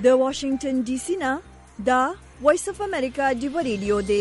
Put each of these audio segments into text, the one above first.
د واشنگټن ډي سي نه دا وایس اف امریکا ډیو ریډیو دی.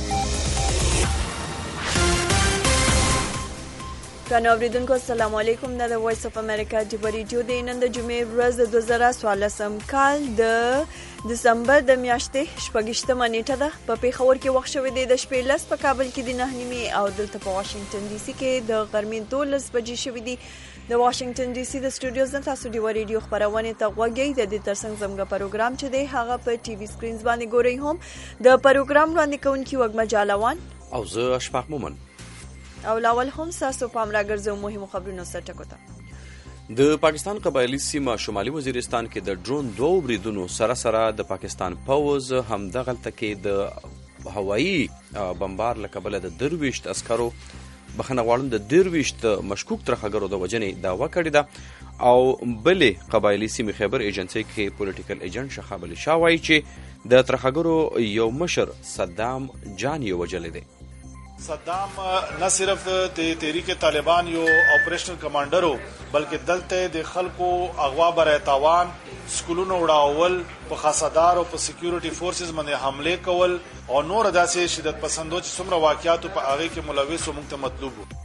کنو اوریدونکو السلام علیکم. دا د وایس اف امریکا ډیو ریډیو دی. نن د جمعې ورځ د 2014 کال د دسمبر د میاشتې 28مه نیټه ده. په پیښور کې وخت شوی دی د شپې 10، په کابل کې د 9 او دلته په واشنگټن ډي سي کې د غرمې 12 بجې شوی دی. د واشنگټن ډي سي د سټوډیوز نه تاسو ډیو ریډیو خبرونه ته غوږی د دې ترڅنګ زموږ پروګرام چې دی هغه په ټي وي سکرینز باندې ګورئ. هم د پروګرام وړاندې کوونکی وګما جالوان او زه اشفاق مومن او لاول هم تاسو پام راګرځو مهمو خبرونو سره ټکوته. د پاکستان قبایلی سیمه شمالي وزیرستان کې د ډرون 2 بریدونو سره د پاکستان پوز هم دغلته کې د هوایی بمبار له کبله د 23 عسکرو بخنه غواړم د 23 مشکوک ترخګرو د وجنې دعوا کړې ده. او بلې قبایلی سیمه خیبر ایجنسی کې پولیټیکل ایجنټ شخاب علي شاه وایي چې د ترخګرو یو مشر صدام جان یې وجلې دی. صدام نه صرف د تحریک طالبان یو اپریشنل کمانډر وو بلکې دلته د خلکو اغوا برای تاوان، سکولونو وړاول، په خاصدار او په سکیورټي فورسز باندې حمله کول او نور داسې شدت پسندو چې څومره واقعیاتو په هغه کې ملوث او موږ ته مطلوب وو.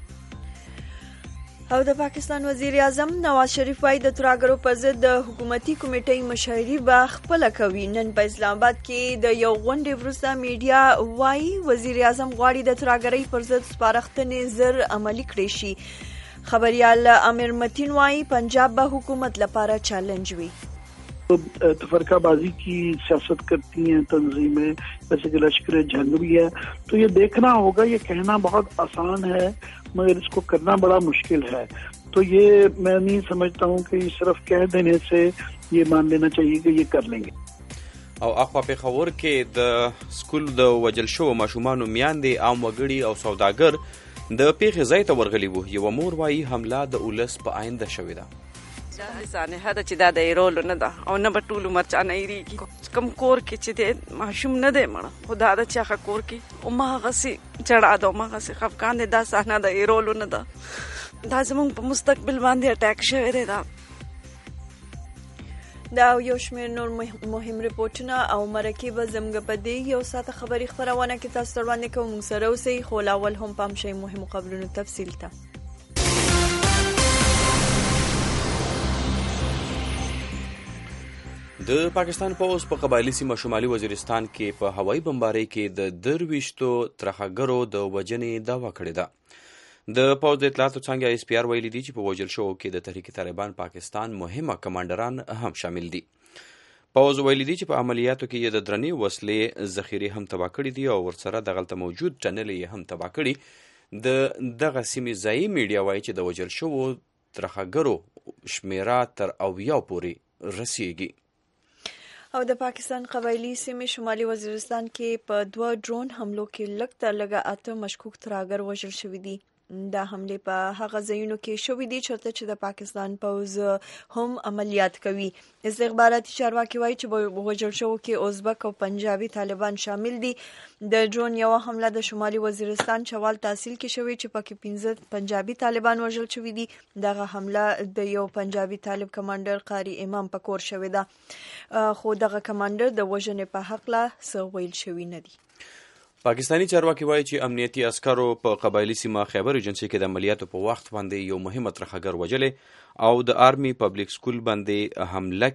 او د پاکستان وزیر اعظم نواز شریف وايي د ترهګرو پر ضد د حکومتي کمیټې مشري به خپله کوي. نن په اسلام آباد کې د یو غونډې وروسته میډیا وايي وزیر اعظم غواړي د ترهګرۍ پر ضد سپارښتنې زر عملي کړي شي. خبریال امیر متین وايي پنجاب به حکومت لپاره چیلنج وي. तफरका बाजी की सियासत करती हैं तंजीमें, जैसे कि लश्कर जंग भी है. तो ये देखना होगा, ये कहना बहुत आसान है मगर इसको करना बड़ा मुश्किल है. तो ये मैं नहीं समझता हूँ कि सिर्फ कह देने से ये मान लेना चाहिए कि ये कर लेंगे. او اخوا پیښور کې د سکول د وجل شو ماشومانو میاندې عام وګړي او سوداګر د پیښې ځای ته ورغلي وو. یو مور وايي حمله د اولس په آینده شوې ده. ځانه هدا چې دا د ایرول نه ده او نه په ټولو مرچانه ایریږي. کم کور کې چې د ماشوم نه دی مړه خدا د چا کور کې او ما غسي چړا ده ما غسي خفقان دا صحنه د ایرول نه ده. دا زموږ په مستقبل باندې اٹیک شوی دی. دا یو شمېر نور مهم ریپورټونه او مرکې به زموږ په دې یو ساعته خبري خپرونه کې تاسو ته وړاندې کوو. موږ سره اوسئ، خو لاول هم پام شئ مهمو خبرونو تفصیل ته. د پاکستان پوز په قبایلی سیمه شمالي وزیرستان کې په هوایي بمبارۍ کې د 23 ترهګرو د وجنې دعوا کړې ده. د پوز د اطلاعاتو څنګه اس پی آر ویلي دي چې په وجل شو کې د تحریک طالبان پاکستان مهمه کمانډران هم شامل دي. پوز ویلي دي چې په عملیاتو کې د درنې وسلې ذخیرې هم تباه کړې دي او ورسره دغلته موجود ټنل یې هم تباه کړي. د دغه سیمې ځایي میډیا وایي چې د وجل شو ترهګرو شمیره تر 90 پورې رسیږي. او د پاکستان قبایلی سیمې شمالي وزیرستان کې په 2 ډرون حملو کې لږ تر لږه 8 مشکوک ترهګر وژل شوي دي. دا حملې په هغه ځایونو کې شوې دي چې د پاکستان پوز هم عملیات کوي. استخباراتي چارواکي وایي چې په وژل شوو کې ازبک او پنجابي طالبان شامل دي. د ډرون یو حمله د شمالي وزیرستان چوال تحصیل کې شوې چې پکې 15 پنجابي طالبان وژل شوي دي. دغه حمله د یو پنجابي طالب کمانډر قاری امام په کور شوې ده، خو دغه کمانډر د وژنې په حق لا څه ویل شوي نه دي. پاکستانی چارواکي وایي چې امنیتي عسکرو په قبایلی سیمه خیبر ایجنسی کې د عملیاتو په وخت باندې یو مهمه ترهګر وجلې او د آرمي پبلک سکول باندې حمله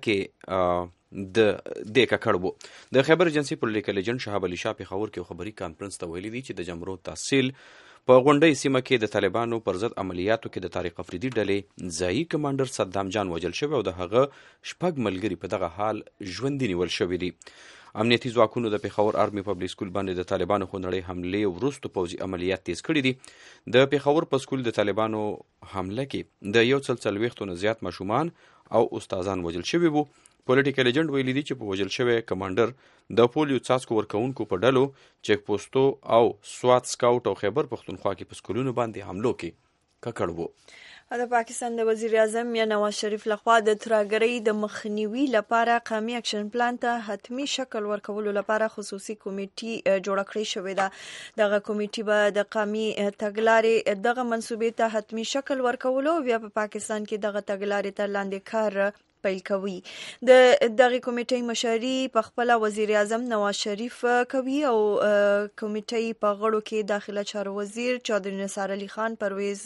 کې د ککړ وو. د خیبر ایجنسی پولیټیکل ایجنټ شهاب علي شاه پیښور کې خبري کانفرنس ته ویلي دي چې د جمرو تحصیل په غونډۍ سیمه کې د طالبانو پر ضد عملیاتو کې د طارق افریدي ډلې ځایي کمانډر صدام جان وژل شوی او د هغه شپږ ملګري په دغه حال ژوندي نیول شوي دي. امنیتي ځواکونو د پیښور آرمي پبلک سکول باندې د طالبانو خونړۍ حملې وروسته پوځي عملیات تیز کړي دي. د پیښور په سکول د طالبانو حمله کې د 140 نه زیات ماشومان او استادان وژل شوي وو. پولیټیکل ایجنټ ویلي دي چې په وژل شوی کمانډر د پولیو څاڅکو ورکوونکو په ډلو چیک پوسټو او سوات سکاوټ او خیبر پښتونخوا کې په سکولونو باندې حملو کې ککړ وو. د پاکستان د وزیر اعظم یا نواز شریف لخوا د ترهګرۍ د مخنیوي لپاره قومي اکشن پلان ته حتمی شکل ورکولو لپاره خصوصي کمیټې جوړه کړې شوې ده. دغه کمیټې به د قومي تګلارې دغه منصوبې ته حتمی شکل ورکولو او بیا په پاکستان کې دغه تګلارې ته لاندې کار پیل کوي. د دغه کمیټې مشري په خپل وزیر اعظم نواز شریف کوي او کمیټې په غړو کې داخله چارو وزیر چودھری نثار علي خان، پرویز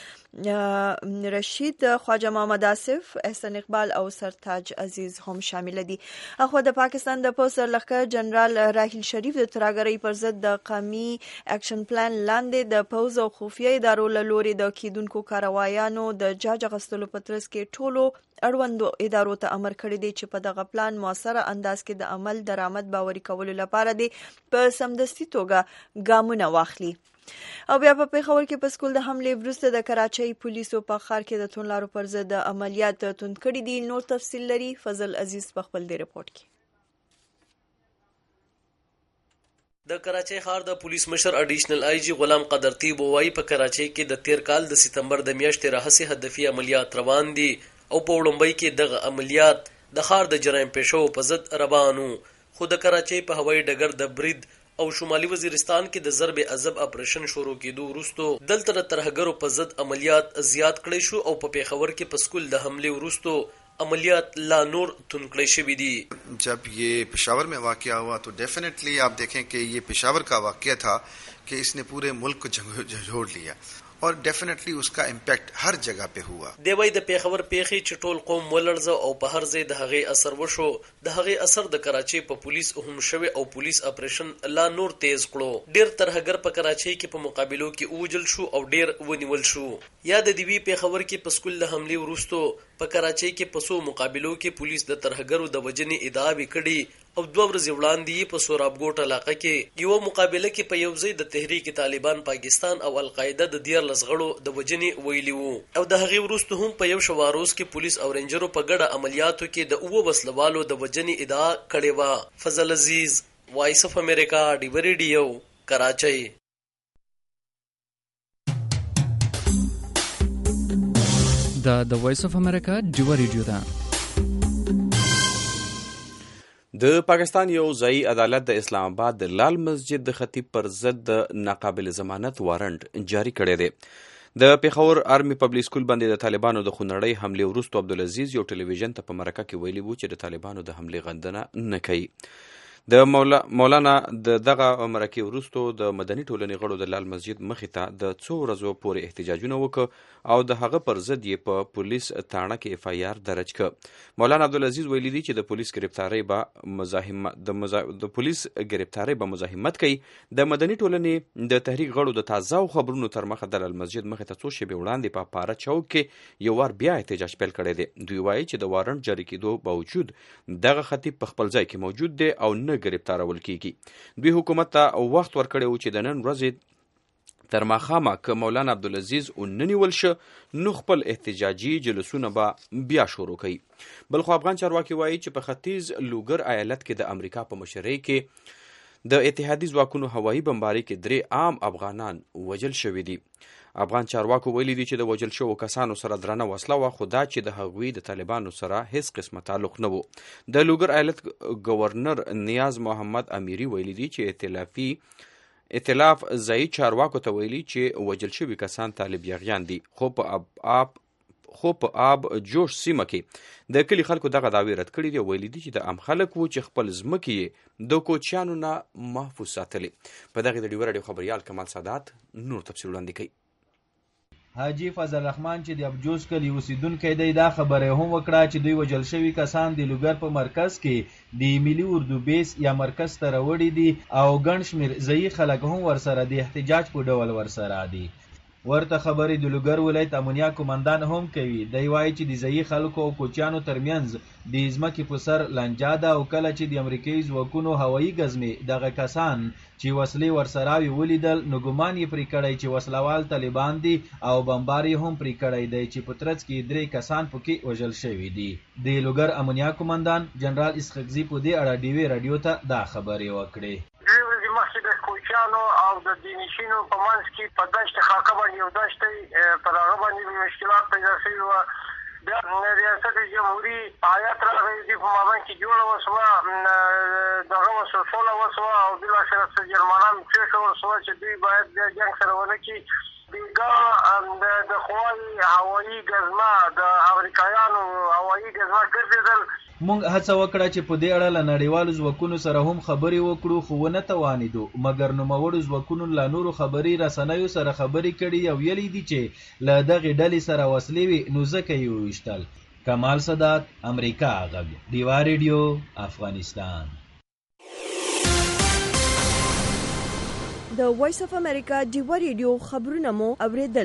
رشید، خواجه محمد آصف، احسان اقبال او سرتاج عزیز هم شامل دي. اخو د پاکستان د پوځ سرلښکر جنرال راحیل شریف د ترهګرۍ پر ضد د قومي اکشن پلان لاندې د پوځ او خفیه ادارو له لوري د کیدونکو کاروایانو د جاج اخیستلو په ترڅ کې ټولو اړوندو ادارو ته امر کړی دی چې په دغه پلان مؤثره انداز کې د عمل درآمد باوري کولو لپاره دی په سمدستي توګه ګامونه واخلي. او بیا په پیښور کې په سکول د حملې وروسته د کراچۍ پولیسو په ښار کې د توندلارو پر ضد عملیات توند کړي دي. نور تفصیل لري فضل عزیز په خپل دې رپورټ کې. د کراچۍ ښار د پولیس مشر اډیشنل آی جی غلام قدرطیب وایي په کراچۍ کې د تیر کال د سپتمبر د میاشتې راهیسې هدفي عملیات روان دي او په وړومبۍ کې دغه عملیات د ښار د جرایم پیشو په ضد روانو. خو د کراچۍ په هوایي ډګر د برید او شمالي وزیرستان کې د ضرب عذب اپریشن شروع کېدو وروسته دلته د ترهګرو په ضد عملیات زیات کړی شو او په پیښور کې په سکول د حملې وروسته عملیات لا نور تنکڑے شوی دی. جب یہ پشاور میں واقعہ ہوا تو ڈیفینیٹلی آپ دیکھیں کہ یہ پشاور کا واقعہ تھا کہ اس نے پورے ملک کو جھنجھوڑ لیا اور ڈیفینیٹلی اس کا امپیکٹ ہر جگہ پہ ہوا. دی وای د پیښور پیښې چې ټول قوم ولړزه او په هر ځای د هغې اثر وشو. د هغې اثر د کراچۍ په پولیس هم شوی او پولیس اپریشن لا نور تیز کړو. ډیر ترهګر په کراچۍ کې په مقابلو کې اوجل شو او ډیر ونیول شو. یا د دیوی پیښور کې په سکول د حملې وروسته په کراچۍ کې په څو مقابلو کې پولیس د ترهګرو د وجنې ادعا کړي او 2 ورځې وړاندې په سورابګوټ علاقه کې یو مقابله کې په یو ځای د تحریک طالبان پاکستان او القاعده د 14 غړو د وجنې ویلي وو او د هغې وروسته هم په یو شواروز کې پولیس او رینجرو په ګډه عملیاتو کې د 9 وسلوالو د وجنې ادعا کړې وه. فضل عزیز، وایس اف امریکا، ډیو ریډیو، کراچۍ. د وایس اف امریکا ډیو ریډیو ده. د پاکستان یو ځایي عدالت د اسلام آباد د لال مسجد د خطیب پر ضد د ناقابل ضمانت وارنټ جاری کړی دی. د پیښور آرمي پبلک سکول باندې د طالبانو د خونړۍ حملې وروسته عبدالعزیز یو ټلویزیون ته په مرکه کې ویلي وو چې د طالبانو د حملې غندنه نه کوي. د مولانا د دغه مرکې وروسته د مدني ټولنې غړو د لال مسجد مخې ته د 2 ورځو پورې احتجاجونه وکړ او د هغه پر ضد یې په پولیس تاڼه کې اف آی آر درج کړ. مولانا عبدالعزیز ویلي دي چې د پولیس ګرفتارۍ به مزاحمت کوي. د مدني ټولنې د تحریک غړو د تازه خبرونو تر مخه د لال مسجد مخې ته 2 شېبې وړاندې په پاره چوک کې یو وار بیا احتجاج پیل کړی دی. دوی وایي چې د وارنټ جاری کېدو باوجود دغه خطیب په خپل ځای کې موجود دی او نه گرفتارول کیږي. دوی حکومت ته وخت ورکړی و چې د نن ورځې تر ماښامه که مولانا عبدالعزیز وننیول شه نو خپل احتجاجي جلسونه به بیا شروع کوي. بلخو افغان چارواکي وایي چې په ختیځ لوګر ایالت کې د امریکا په مشرۍ کې د اتحادي ځواکونو هوایي بمبارۍ کې 3 عام افغانان وژل شوي دي. افغان چارواکو ویلي دي چې د وژل شوو کسانو سره درنه وسله وه، خو دا چې د هغوی د طالبانو سره هیڅ قسمه تعلق نه وو. د لوګر ایالت گورنر نیاز محمد امیری ویلي دي چې ائتلاف ځایي چارواکو ته ویلي چې وژل شوي کسان طالب یغیان دي، خو په آب جوش سیمه کې د کلي خلکو دغه دعوې رد کړي دي. ویلي دي چې د عام خلک وو چې خپل ځمکې یې د کوچیانو نه محفوظ ساتلې. په دغې د ډیو راډیو خبریال کمال سادات نور تفصیل وړاندې کوي. حاجی فضل رحمان چې د ابجوز کلی اوسیدونکی دی دا خبره هم وکړه چې دوی وژل شوي کسان د لوګر په مرکز کې د ملي اردو بیس یا مرکز ته راوړي دي او ګڼ شمېر ځایي خلک هم ورسره د احتجاج په ډول ورسره دي. ورته خبرې د لوګر ولایت امنیه کمانډان هم کوي. دی وایي چې د ځایي خلکو او کوچیانو ترمنځ د ځمکې په سر لانجه ده او کله چې د امریکایي ځواکونو هوایي ګزمې دغه کسان چې وسلې ورسره ولیدل نو ګمان یې پرې کړی چې وسلوال طالبان دي او بمبار یې هم پرې کړی دی چې په ترڅ کې 3 کسان پکې وژل شوي دي. د لوګر امنیه کمانډان جنرال اسحقزي په دې اړه ډیوې راډیو ته دا خبرې وکړې. مخکې د کوچیانو او د دینشینو په منځ کې په دشت خاکه باندې یو دشت پر هغه باندې مشکلات پیدا شوي وه. بیا ریاست جمهوري آیات راغی دي په مابین کې جوړه وسوه، دغه وسوه سوله وسوه او بالاخره څه جرمانان پرېښه وسوه چې دوی باید بیا جنګ سره ونه کړي. بیګا د خوای هوایي ګزما د امریکایانو هوایي ګزما ګرځېدل. مونږ هڅه وکړه چې په دې اړه له نړیوالو ځواکونو سره هم خبرې وکړو خو ونه توانېدو، مګر نوموړو ځواکونو لا نورو خبري رسنیو سره خبرې کړي او ویلي دي چې له دغې ډلې سره وسلې وي نو ځکه یې وویشتل. کمال سادات، امریکا غږ، ډیوا ریډیو، افغانستان. د وایس اف امریکا ډیوا ریډیو خبرونه مو اوریدل.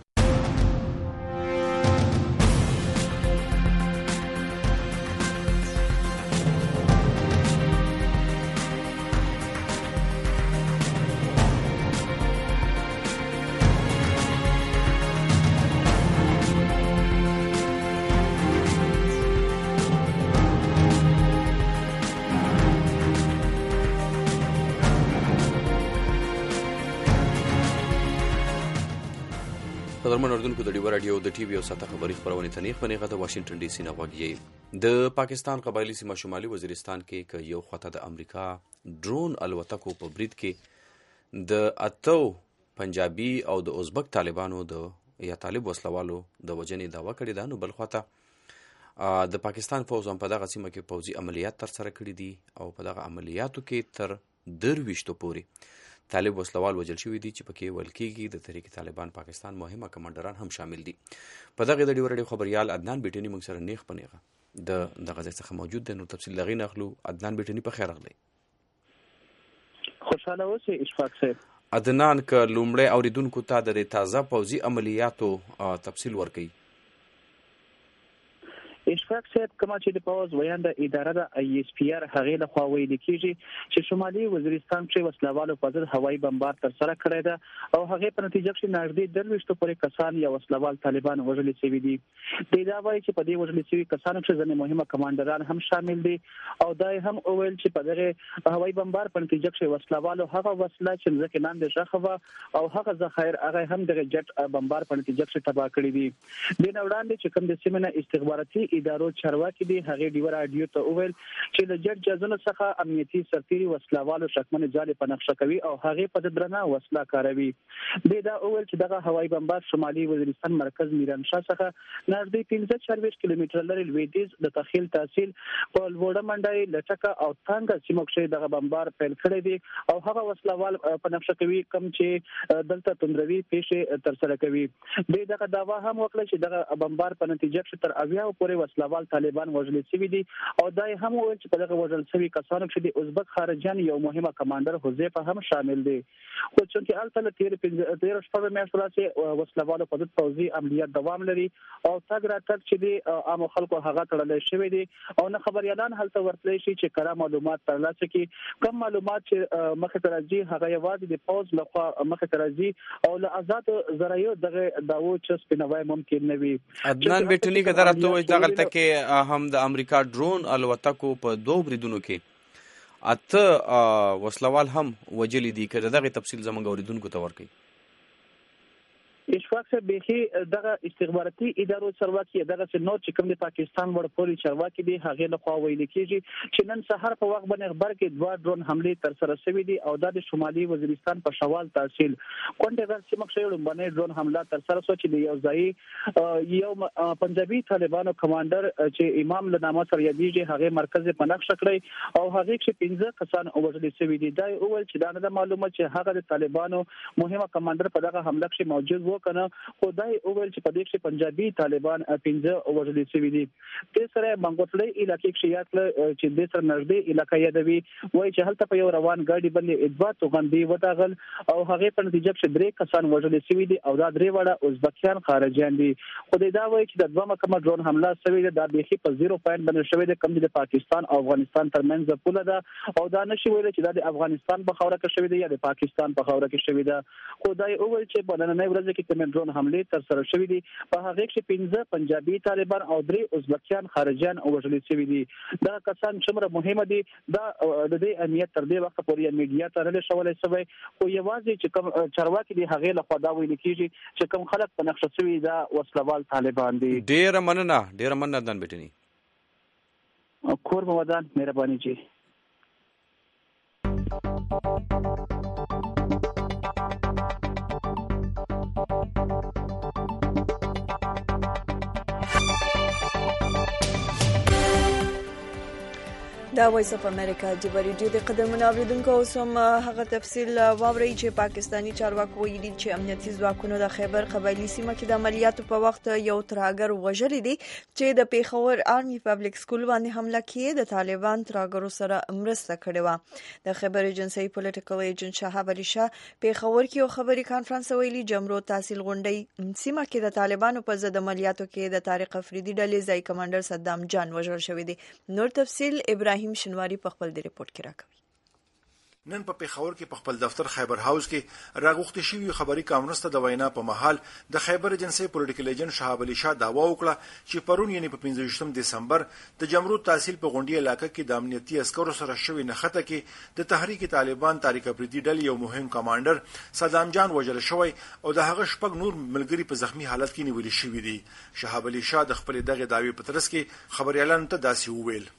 قدرمن اردوونکو د ډیوا راډیو د ټي وي او ساته خبري خپرونې ته نیغ په نیغه د واشنگټن ډي سي نه غوږیږئ. د پاکستان قبایلي سیمه شمالي وزیرستان کې یو خواته د امریکا ډرون الوتکو په برید کې د 8 پنجابي او د ازبک طالبانو یا طالب وسلوالو د وجنې دعوه کړې ده. نو بل خواته د پاکستان فوز هم په دغه سیمه کې پوځي عملیات ترسره کړي دي او په دغه عملیاتو کې تر 23 پورې طالب وسلوال وجل شوي دي چې پکې ویل کېږي د تحریک طالبان پاکستان مهمه کمانډران هم شامل دي. په دغه د ډیوا راډیو خبريال عدنان بیټني موږ سره نیغ په نیغه دغه ځای څخه موجود دی. نو تفصیل لغې ناخلو. عدنان بیټني په خیر راغلی. خوشاله اوسئ اشفاق صاحب. عدنان که لومړی اوریدونکو ته د تازه پوځي عملیاتو تفصیل ورکړي. اشفاق صاحب کومه چې د پوز ویانده اداره د ISPR هغې لخوا ویل کېږي چې شمالي وزیرستان کې وسلوالو په ضد هوایي بمبار ترسره کړی ده او هغې په نتیجه کې نږدې 23 پورې کسان یا وسلوال طالبان وژل شوي دي. دا وایي چې په دې وژل شوي کسانو کې ځینې مهمه کمانډران هم شامل دي او دا هم ویل چې په دغه هوایي بمبار په نتیجه کې وسلوالو هغه وسله چې ځکه لاندې ښخوه او هغه ذخایر هغه هم دغه جټ بمبار په نتیجه کې تباه کړی دي. د نوړاندې چې کوم د سیمه استخباراتي ادارو چارواکي دي هغه ډیوا راډیو ته وویل چې د جټ جزونه څخه امنیتي سرتيري وسلوالو شکمن ځالې په نقشه کوي او هغه په درنه وسله کاروي. دا وویل چې دغه هوایي بمبار شمالي وزیرستان مرکز میرانشاه څخه نږدې 45 کیلومتر لري لویدیځ د تخیل تحصیل په لوړه منډای لټکه او تانګه سیمه کې دغه بمبار پیل کړی دی او هغه وسلوال په نقشه کوي کوم چې دلته توندروي پیښه ترسره کوي. دغه داوا هم وکړه چې دغه بمبار په نتیجه کې تر 80 پورې وسلوال طالبان وژل شوي دي او دای هم ویل چې په دغه وژل شوي کسانو کې د ازبک خارجيان یو مهمه کمانډر حذیفه هم شامل دي. خو چې البته 13 شپږ میاشتې راځي وسلوالو په ضد پوځي عملیات دوام لري او تګ راتګ چې د عام خلکو هغه تړل شوی دي او نه خبريالان هلته ورتلی شي چې کله معلومات ترلاسه کړي. کم معلومات چې مخه ته راځي هغه یوازې د پوز لخوا مخه ته راځي او له آزاد ذرایعو دغه داو چې سپینوای ممکن نه وي. عدنان بیٹنی که درته وایي دغلته کې هم د امریکا ډرون الوتکو په 2 بریدونو کې 8 وسلوال هم وجلی دي. که دغه تفصیل زموږ اوریدونکو ته ورکړي. اشفاق صاحب بيخي دغه استخباراتي ادارو چارواکي دغه نور چې کوم د پاکستان ورپوري چارواکي دي هغه له خوا ویل کېږي چې نن سحر په وخت باندې خبر کې 2 ډرون حمله تر سره شوې دي او د شمالي وزیرستان په شوال تحصیل کونډه غر سیمه کې باندې ډرون حمله تر سره شو چې یو ځای یو پنجابي طالبانو کمانډر چې امام له نامه سره یادېږي هغه مرکز په نقشه کړی او هغه چې 15 کسان وژل شوي دي. دا اول چې دا نه معلومه چې هغه د طالبانو مهمه کمانډر په دغه حمله کې موجود و کنه خدای اول چې په دې کې پنجابي طالبان 15 وژل شوي دي. د سره منګوټلې علاقې کې یاد چې د سر نږدې علاقې یادوي وایي چې هلته په یو روان ګاډي باندې ادوا توغندي وداغل او هغه په نتیجه کې 3 کسان وژل شوي دي او دا 3 وړه ازبکیان خارجيان دي. خدای دا وایي چې د دوه کومه ډرون حمله شوې ده دا بيخي په 0 پوینټ باندې شوې ده کوم د پاکستان او افغانستان ترمنځ پوله ده او دا نشي ویل چې د افغانستان په خوره کې شوې ده یا د پاکستان په خوره کې شوې ده. خدای اول چې په نن ورځ کې کوم ډرون حمله تر سره شوې دي په هغه کې 15 پنجابي طالبان او 3 ازبکیان خارجيان وژل شوي دي. دا کسان څومره مهمه دي دا د دې اهمیت تر دې وخت پورې میډیا ته رسول شوی او یوازې چې کوم چارواکي دي هغه له خوا دا ویل کېږي چې کوم خلک په نقشه شوی دا وسلوال طالبان دي. ډیر مننه دان بیٹنی کور مودان مهرباني جی. دا وایس اف امریکا د ریډیو د قدرمن اوریدونکو اوسم هغه تفصیل واوري چې پاکستانی چارواکو ویلي چې امنیتي ځواکونو د خیبر قبایلی سیمه کې د عملیاتو په وخت یو ترهګر وژلی دی چې د پیښور آرمي پبلک سکول باندې حمله کړې د طالبان ترهګرو سره مرسته کړې و. د خیبر ایجنسی پولیټیکل ایجنټ شهاب علي شاه پیښور کې یو خبري کانفرنس ویلي جمرو تحصیل غونډي سیمه کې د طالبانو په ضد عملیاتو کې د طارق افریدي ډلې ځای کمانډر صدام جان وژل شوی دی. نور تفصیل ابراهیم شنواری په خپل د ریپورت کې راکوي. نن په پیښور کې په خپل دفتر خیبر هاوس کې راغوښتي شوی خبري کانفرنس ته د وینا په محل د خیبر ایجنسی پولیټیکل ایجنټ شهاب علي شاه دعوا وکړه چې پرون یعنی په 15 دسمبر د جمرود تحصیل په غونډي علاقې کې د امنیتي عسکرو سره شوی نخته کې د تحریک طالبان طارق افریدي ډلې یو مهم کمانډر صدام جان وژل شوی او د هغه شپږ نور ملګری په زخمی حالت کې نیول شوی دي. شهاب علي شاه د خپل دغه دعوی په ترڅ کې خبريالانو ته داسې وویل: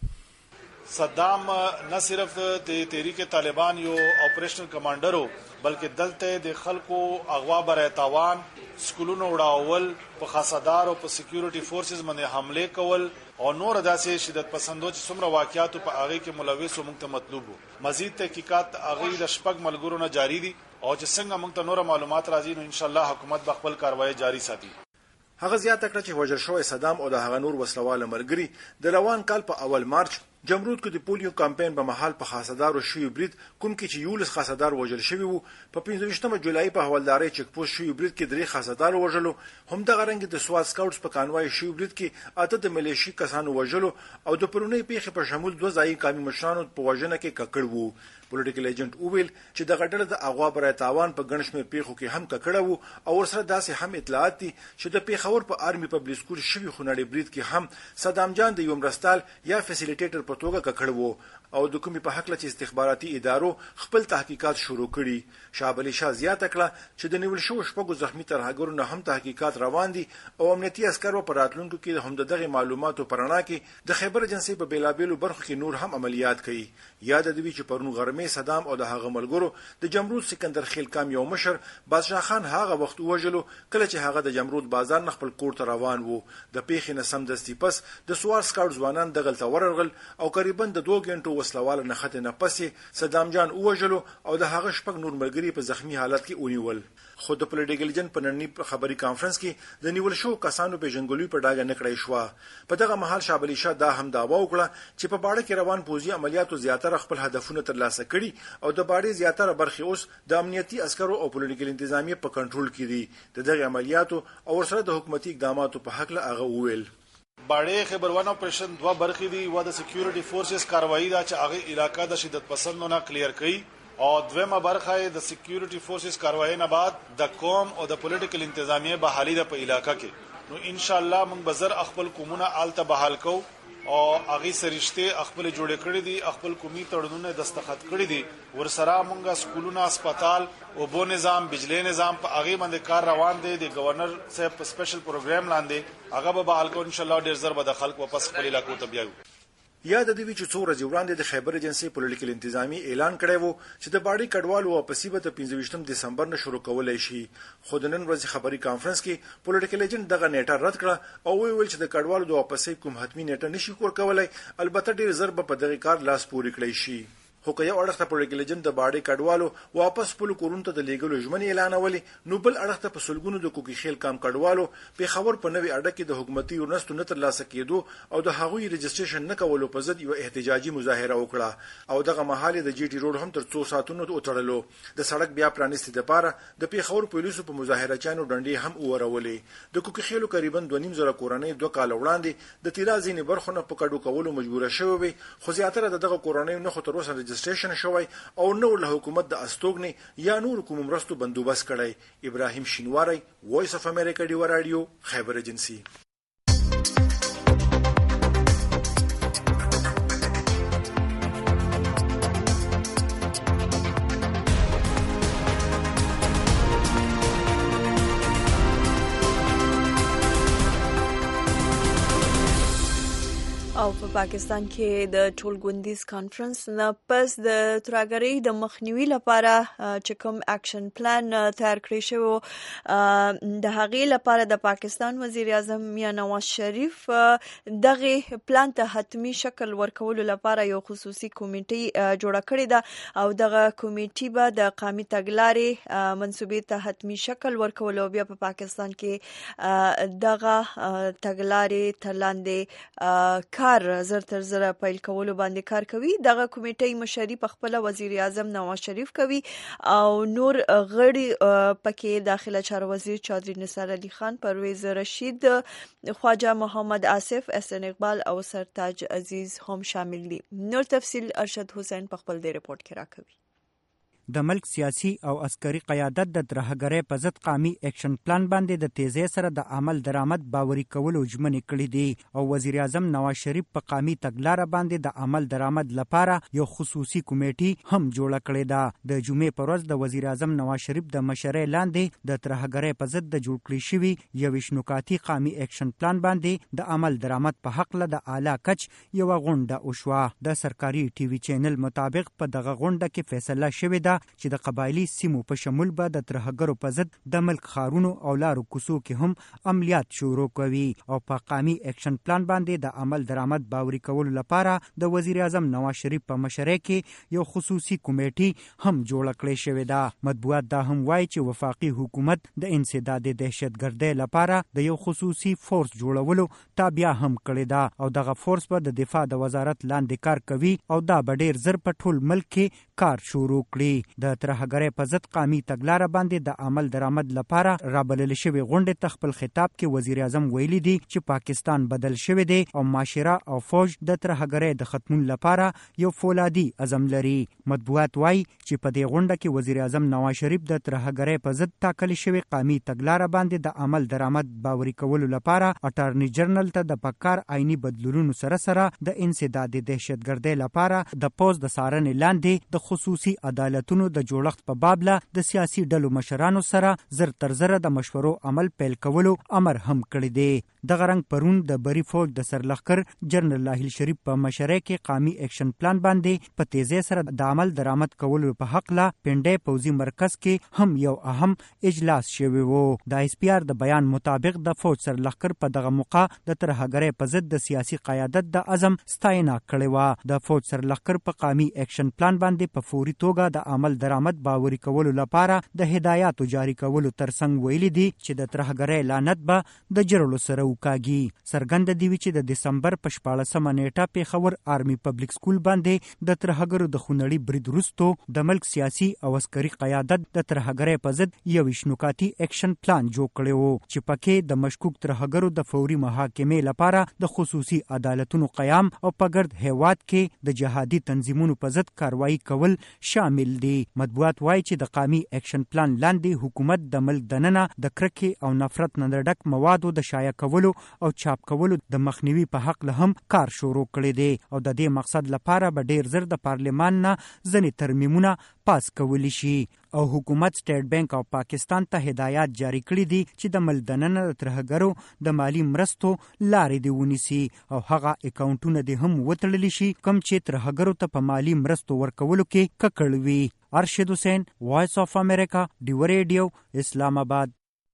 صدام نه صرف د تحریک طالبان یو اپریشنل کمانډرو بلکې دلته د خلکو اغوا برای تاوان سکولونو وړاول په خاصدار او په سکیورټي فورسز باندې حمله کول او نور داسې شدت پسندو چې څومره واقعیاتو په هغه کې ملوث او موږ ته مطلوب وو. مزید تحقیقات هغه د شپږ ملګرو نه جاری دي او چې څنګه موږ ته نور معلومات راځي نو ان شاء الله حکومت به خپل کاروایی جاری ساتي. هغه زیاته کړه چې وژل شوی صدام او د هغه نور وسلواله ملګری د روان کال په اول مارچ جمرود کې د پولیو کمپاین په محل په خاصدارو شوی برید کوم کې چې یولس خاصدار وژل شوی وو په 15 جولای په حوالداري چک پوسټ شوی برید کې درې خاصدار وژلو هم د غرنګ د سواد سکاوټس په کانوای شوی برید کې اته د ملیشي کسانو وژلو او د پرونی پیښه په شمول دوه ځای قومي مشرانو په وژنه کې ککړ وو. پولیټیکل ایجنټ اوویل چې د غټل د اغوا برای تاوان په ګڼشمیر پیښو کې هم ککړه وو او ورسره داسې هم اطلاعات دي چې د پیښور په آرمي پبلک سکول شوی خونړی برید کې هم صدام جان د یو مرستال یا فیسیلیټیټر په توګه ککړ وو او د کومي په حق له استخباراتي ادارو خپل تحقیقات شروع کړي. شهاب علي شاه زیاته کړه چې د نیول شو شپږو زخمی ترهګرو نه هم تحقیقات روان دي او امنیتي عسکرو په راتلونکو کې هم دغه معلوماتو پرانا کې د خیبر ایجنسی په بیلابیلو برخو کې نور هم عملیات کوي. یاد دی چې پرونو غرمې صدام او د هغه ملګرو د جمرود سکندر خیلکام یو مشر بادشاه خان هغه وخت وژلو کله چې هغه د جمرود بازار نه خپل کور ته روان وو. د پیښې نه سمدستي پس د سوار سکاوټ ځوانان دغلته ورغل او قریبا د 2 غنټو وسلواله نخته نه پسې صدام جان وژلو او د هغه شپږ نور ملګری په زخمی حالت کې ونیول. خو د پولیټیکل ایجنټ په نننی خبري کانفرنس کې د نیول شو کسانو په جنګولي په ډاګه نکړای شو. په دغه محل شهاب علي شاه دا هم دعوا وکړه چې په باړه کې روان پوزي عملیاتو زیاتره خپل هدفونه ترلاسه کړي او د باړې زیاتره برخې اوس د امنیتي عسکرو او پولیټیکل انتظامیه په کنټرول کې دي. دغه عملیاتو او ورسره د حکومتي اقداماتو په حق له هغه وویل: باړې خیبر ون اپریشن دوه برخې دي و د سکیورټي فورسز کاروایی دا چې هغه علاقہ د شدت پسندونو نه کلیر کړي او دویمه برخه د سکیورټي فورسز کاروایی نه بعد د قوم او د پولیټیکل انتظامیه بحالي د په علاقہ کې نو ان شاء الله موږ بزر خپل قومونه آلته بحال کو او هغه سرشته خپل جوړ کړی دي خپل قومي تړونونه دستخط کړی دي ورسره موږ سکولونه هسپتال او بو نظام بجلی نظام په هغه باندې کار روان دي د گورنر صاحب په سپیشل پروګرام لاندې هغه به بحال کو ان شاء الله ډیر زر به د خلک واپس خپل علاقو ته بیاو. یاد دی چې څو ورځې وړاندې د خیبر ایجنسی پولیټیکل انتظامی اعلان کړی وو چې د باړې کډوالو واپسی به 15 دسمبر نه شروع کولای شي. خو د نن ورځې خبري کانفرنس کې پولیټیکل ایجنټ دغه نیټه رد کړه او ویل چې د کډوالو د واپسی کوم حتمی نیټه نشي کور کولای البته ډیر ضرب په دغه کار لاس پوري کړی شي. خو که یو اړخ ته پولیټیکل ایجنټ د باړې کډوالو واپس خپل کورونو ته د لیګلو ژمنې اعلانولې نو بل اړخ ته په سلګونو د کوکي خیل کام کډوالو په خبر په نوې اډه کې د حکومتي ورنستو نه ترلاسه کېدو او د هغوی رجسټریشن نه کولو په ضد یو احتجاجي مظاهره وکړه او دغه محل د جی ټي روډ هم تر 2 ساعتونو وتړلو. د سړک بیا پرانیستي لپاره د پیښور پولیسو په مظاهره چانو ډنډې هم ورولې. د کوکي خیلو قریبا 2.5 کورنۍ 2 کال وړاندې د تیرازینې برخونه په کډو کولو مجبوره شوې خو زیاتره دغه کورنۍ نه خو تر اوسه رجسټریشن شوی او نو له حکومت د استوګنې یا نور کوم مرستو بندوبست کړی. ابراهیم شینواری وایس اف امریکا دی رادیو خیبر ایجنسی. او په پاکستان کې د ټولګوندیز کانفرنس نه پس د ترهګرۍ د مخنیوي لپاره چې کوم اکشن پلان تیار کړی شوی د هغې لپاره د پاکستان وزیر اعظم میاں نواز شریف دغه پلان ته حتمی شکل ورکولو لپاره یو خصوصي کمیټه جوړه کړې ده او دغه کمیټه به د قومي تګلارې منسوبې ته حتمی شکل ورکول او بیا په پاکستان کې دغه تګلارې تر لاندې کار زر تر زر پیل کولو باندې کار کوي. دغه کمیټې مشري په خپل وزیر اعظم نواز شریف کوي او نور غړي پکې داخله چارو وزیر چودھری نثار علي خان، پرویز رشید، خواجه محمد آصف، احسن اقبال او سرتاج عزیز هم شامل دي. نور تفصیل ارشد حسین په خپل دې رپورت کې راکوي. د ملک سیاسي او عسکري قیادت د ترهګرۍ په ضد قومي اکشن پلان باندې د تیزی سره د عمل درآمد باوري کولو ژمنې کړې دي او وزیر اعظم نواز شریف په قومي تګلاره باندې د عمل درآمد لپاره یو خصوصي کمیټه هم جوړه کړې ده. د جمعې پر ورځ د وزیر اعظم نواز شریف د مشرۍ لاندې د ترهګرۍ په ضد د جوړ کړی شوی یو نکاتي قومي اکشن پلان باندې د عمل درآمد په حق له د اعلی کچ یو غونډه وشوه. د سرکاري ټي وي چینل مطابق په دغه غونډه کې فیصله شوې ده چې د قبایلی سیمو په شمول به د ترهګرو په ضد د ملک خارونو او لارو کوڅو کې هم عملیات شروع کوي او په قومي اکشن پلان باندې د عمل درآمد باوري کولو لپاره د وزیر اعظم نواز شریف په مشرۍ کې یو خصوصي کمیټه هم جوړه کړې شوې ده. مطبوعات دا هم وایي چې وفاقي حکومت د انسداد دهشتګردۍ لپاره د یو خصوصي فورس جوړولو تابع هم کړې ده او دغه فورس به د دفاع د وزارت لاندې کار کوي او دا به ډیر زر په ټول ملک کې کار شروع کړي. د ترهګرۍ په ضد قومي تګلاره باندې د عمل درآمد لپاره رابلل شوی غونډې ته خپل خطاب کې وزیر اعظم ویلي دي چې پاکستان بدل شوی دی او معاشره او فوج د ترهګرۍ د ختمون لپاره یو فولادي عزم لري. مطبوعات وایي چې په دې غونډه کې وزیر اعظم نواز شریف د ترهګرۍ په ضد ټاکل شوی قومي تګلاره باندې د عمل درآمد باوري کولو لپاره اټارنی جنرال ته د پکار آئینی بدلونونو سره سره د انسداد دهشتګردۍ لپاره د پوز د سارنې لاندې د خصوصي عدالتونو د جوړښت په باب له د سیاسي ډلو مشرانو سره زر تر زر د مشورو عمل پیل کولو امر هم کړی دی. دغه رنګ پرون د بری فوج د سرلښکر جنرال لاهیل شریف په مشرۍ کې قومي اکشن پلان باندې په تیزی سره د عمل درآمد کولو په حق له پنډۍ پوځي مرکز کې هم یو اهم اجلاس شوی وو. د ایس پی آر د بیان مطابق د فوج سرلښکر په دغه موقع د ترهګرۍ په ضد د سیاسي قیادت د عزم ستاینه کړې وه. د فوج سرلښکر په قومي اکشن پلان باندې په فوري توګه د عمل درآمد باوري کولو لپاره د هدایاتو جاری کولو ترڅنګ ویلي دي چې د ترهګرۍ لعنت به د جرلو سره وکاږي. څرګنده دی چې د دسمبر په 14مه نیټه پیښور آرمي پبلک سکول باندې د ترهګرو د خونړي برید وروسته د ملک سیاسي او عسکري قیادت د ترهګرۍ په ضد یو نکاتي اکشن پلان جوړ کړی وو چې پکې د مشکوک ترهګرو د فوري محاکمې لپاره د خصوصي عدالتونو قیام او په ګرد هیواد کې د جهادي تنظیمونو په ضد کاروایی کول شامل دي. مطبوعات وایي چې د قومي اکشن پلان لاندې حکومت د ملک دننه د کرکې او نفرت نه ډک موادو د شایع کولو او چاپ کولو د مخنیوي په حق له هم کار شروع کړی دی او د دې مقصد لپاره به ډیر زر د پارلمان نه ځینې ترمیمونه پاس کولی شي او حکومت سټیټ بانک او پاکستان ته هدایات جاری کړي دي چې د ملک دننه د ترهګرو د مالی مرستو لارې دی ونیسي او هغه اکاونټونه دې هم وتړلی شي کوم چې ترهګرو ته په مالی مرستو ورکولو کې ککړ وي. ارشد حسین، وایس آف امریکا، ډیو ریډیو، اسلام آباد.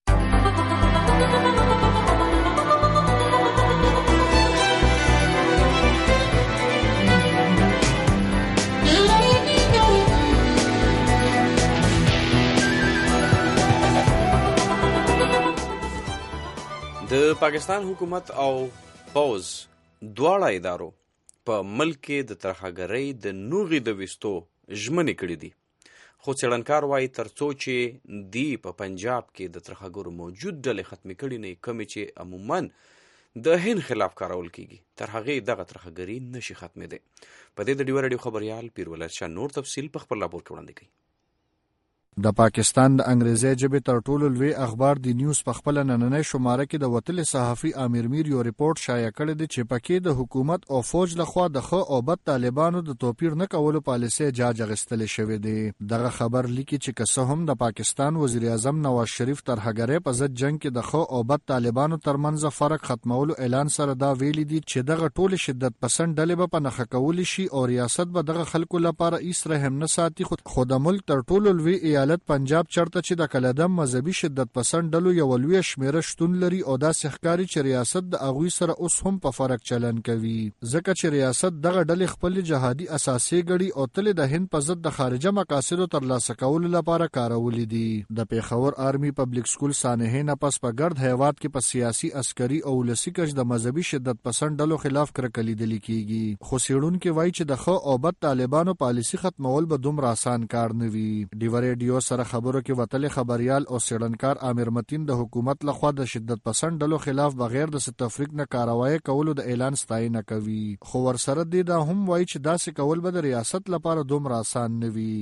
د پاکستان حکومت او پوز دواړه ادارو په ملک کې د ترهګرۍ د نوغې د وستو ژمنې کړې دي خو څېړنکار وایي تر څو چې دی په پنجاب کې د ترهګرو موجود ډلې ختمې کړي نه کمې چې عموما د هند خلاف کارول کیږي تر هغې دغه ترهګري نشي ختمېدی. په دې د ډیو راډیو خبریال پیرولر شاه نور تفصیل په خپل راپور کې وړاندې کوي. د پاکستان د انګریزي ژبې تر ټولو لوی اخبار دی نیوز په خپل نننۍ شماره کې د وتل صحافي امیر میر یو ریپورت شایع کړی دی چې پکې د حکومت او فوج لخوا د خو او بد طالبانو د توپیر نه کولو پالیسي جاج غستل شوې دی. دغه خبر لیکي چې که هم د پاکستان وزیر اعظم نواز شریف ترهګرۍ په ضد جنگ کې د خو او بد طالبانو ترمنځ فرق ختمولو اعلان سره دا ویلي دي چې دغه ټول شدت پسند ډلې به په نخښه کولی شي او ریاست به دغه خلکو لپاره هیڅ رحم نه ساتي. خو د ملک تر ټولو لوی ایالت پنجاب چرته چې د کلدم مذهبي شدت پسند ډلو یو لوی شمیره شتون لري او دا ښکاري چې ریاست د اغوی سره اوس هم په فرق چلن کوي ځکه چې ریاست دغه ډلې خپل جهادي اساسي غړي او تل د هند په ضد د خارجه مقاصدو ترلاسه کولو لپاره کارولې دي. د پیښور آرمي پبلک سکول سانحې نه پس په ګرد هیواد کې په سیاسي عسکري او ولسی کچ د مذهبي شدت پسند ډلو خلاف کرکه لیدل کیږي. خو څېړونکي وایي چې د خو او بد طالبانو پالیسي ختمول به دومره آسان کار نه وي. ډیو ریډیو سره خبرو کې وتل خبريال او څېړنکار امیر متین د حکومت لخوا د شدت پسند ډلو خلاف بغیر د تفریق نه کاروایی کولو د اعلان ستاینه کوي. خو ورسره دا هم وایي چې داسې کول به د ریاست لپاره دومره آسان نه وي.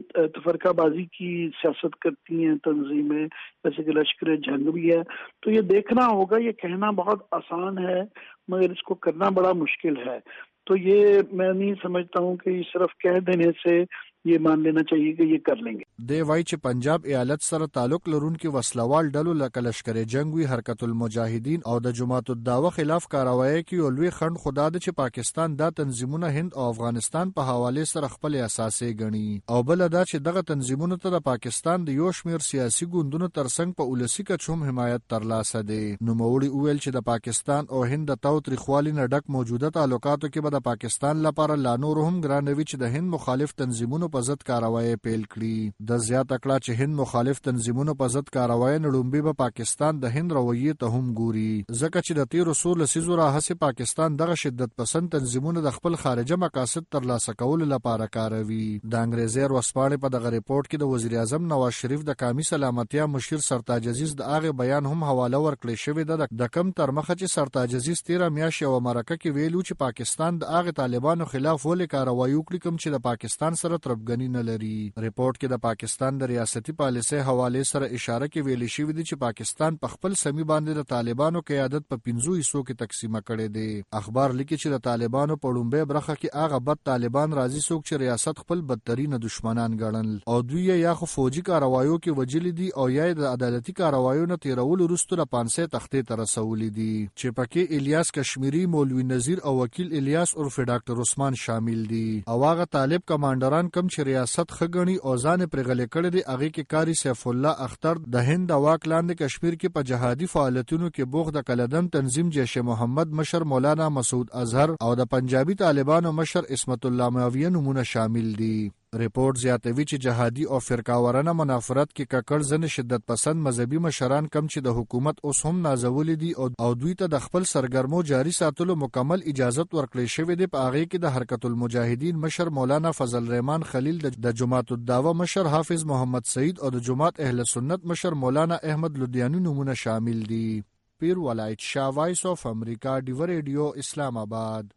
तफरका बाजी की सियासत करती हैं तंजीमें जैसे कि लश्कर जंग भी है, तो ये देखना होगा, ये कहना बहुत आसान है मगर इसको करना बड़ा मुश्किल है. तो ये मैं नहीं समझता हूँ कि सिर्फ कह देने से ये मान लेना चाहिए कि ये कर लेंगे. دی وای چې پنجاب ایالت سره تعلق لرونکي وسلوال ډلو لکه لشکر جنگ وی حرکت المجاهدین او د جماعت الدعوه خلاف کاروایی کوي او لوی خند خدا د چې پاکستان دا تنظیمونه هند او افغانستان په حواله سره خپل اساسي غني او بل دا چې دغه تنظیمونه ته د پاکستان د یو شمیر سیاسي ګوندونو ترڅنګ په ولسی کچوم حمایت ترلاسه دي. نو موري ویل چې د پاکستان او هند د تاو تاریخوالي نه ډک موجوده تعلقاتو کې به د پاکستان لپاره لا نور هم ګرانوي چې د هند مخالف تنظیمونو په ضد کاروایی پیل کړي. د زیات کړه چې هند مخالف تنظیمونو په ضد کاروایی نړومبي به پاکستان د هند رویې ته هم ګوري ځکه چې د 13 لسیزو راهسې پاکستان دغه شدت پسند تنظیمونو د خپل خارجه مقاصد ترلاسه کولو لپاره کاروي. د انګریزي ورسپانې په دغه ریپورت کې د وزیر اعظم نواز شریف د قومي سلامتیا مشیر سرتاج عزیز د هغه بیان هم حواله ورکړې شوې ده د کم تر مخه چې سرتاج عزیز 13 میاشتې او مرکه کې ویلو چې پاکستان د هغه طالبانو خلاف ولې کاروایی وکړي کوم چې د پاکستان سره تربګنی نه لري. ریپورت کې د پاکستان د ریاستي پالیسۍ حواله سره اشاره کې ویل شوې ده چې پاکستان په خپل سمي باندې د طالبانو قیادت په 15 حصو کې تقسیم کړي دي. اخبار لیکي چې د طالبانو په لومبه برخه کې هغه بد طالبان راځي څوک چې ریاست خپل بدترین دشمنان ګڼل او دوی یا خو فوجي کاروایو کې وجل دي او یا د عدالتي کاروایو نه تیرول وروسته د پانسه تختې ته رسولې دي چې پکې الیاس کشمیری، مولوی نذیر او وکیل الیاس عرف ډاکټر عثمان شامل دي. او هغه طالب کمانډران کم چې ریاست خګنی او ځان پرغلې کړي دي هغه کې کاری سیف الله اختر د هند واک لاندې کشمیر کې په جهادي فعالیتونو کې بوخ د کلدم تنظیم جیش محمد مشر مولانا مسعود اظهر او د پنجابي طالبانو مشر اسمت الله ماویه نمونه شامل دي. ریپورت زیاتوي چې جهادي او فرقاورانه منافرت کې ککړ ځنې شدت پسند مذهبي مشران کم چې د حکومت اوس هم نازولې دي او دوی ته د خپل سرګرمو جاري ساتلو مکمل اجازت ورکړې شوې ده. په هغه کې د حرکت المجاهدین مشر مولانا فضل الرحمن خلیل، د جماعت الدعوه مشر حافظ محمد سعید او د جماعت اهل سنت مشر مولانا احمد لدیانی نمونه شامل دي. پیر ولایت شاه، وایس اف امریکا، ډیو ریډیو، اسلام آباد.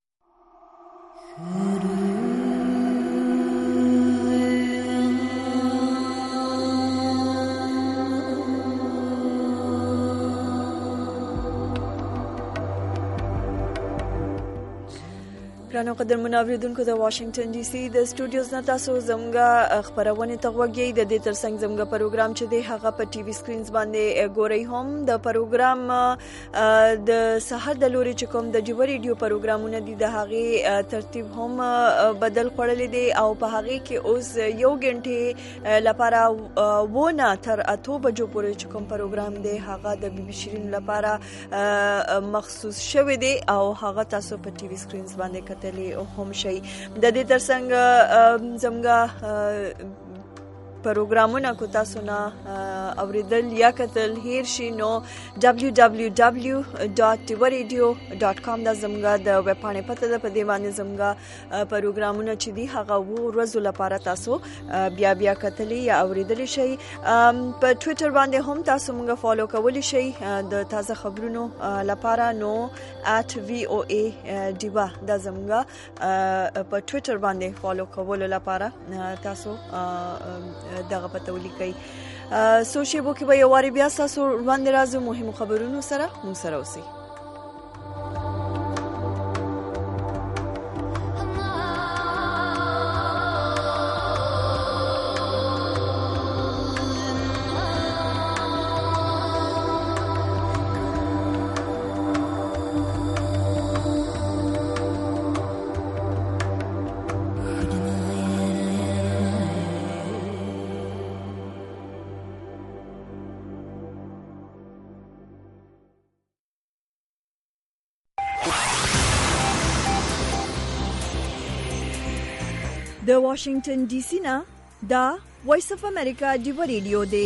ګرانو قدرمنو اوریدونکو د واشنگټن ډي سي د سټوډیوز نه تاسو زموږه خبرونه ته غوږی د دې ترڅنګ زموږه پروګرام چې دی هغه په ټي وي سکرینز باندې ګورئ. هم د پروګرام د سحر د لوري چې کوم د جوړ ریډیو پروګرامونه دي د هغه ترتیب هم بدل کړل دي او په هغه کې اوس یو غنټه لپاره ونه تر 8 بجو پورې چې کوم پروګرام دی هغه د بي بي شيرین لپاره مخصوص شوی دی او هغه تاسو په ټي وي سکرینز باندې هم شي. د دې ترڅنګ زموږه پروګرامونه کو تاسو نه اوریدل یا کتل هیر شي نو www.tvradio.com دا زموږه د ویب پاڼې پته ده. په دې باندې زموږه پروګرامونه چې دي هغه ورځو لپاره تاسو بیا کتلی یا اوریدل شي. په ټوئیټر باندې هم تاسو موږ فالو کولی شي د تازه خبرونو لپاره نو @voa diva دا زموږه په ټوئیټر باندې فالو کولو لپاره تاسو دغه پته ولیکئ. څو شیبو کې به یو وارې بیا ستاسو وړاندې راځو مهمو خبرونو سره. موږ سره اوسئ. د واشنگټن ډي سي نه دا وایس اف امریکا ډیو ریډیو دی.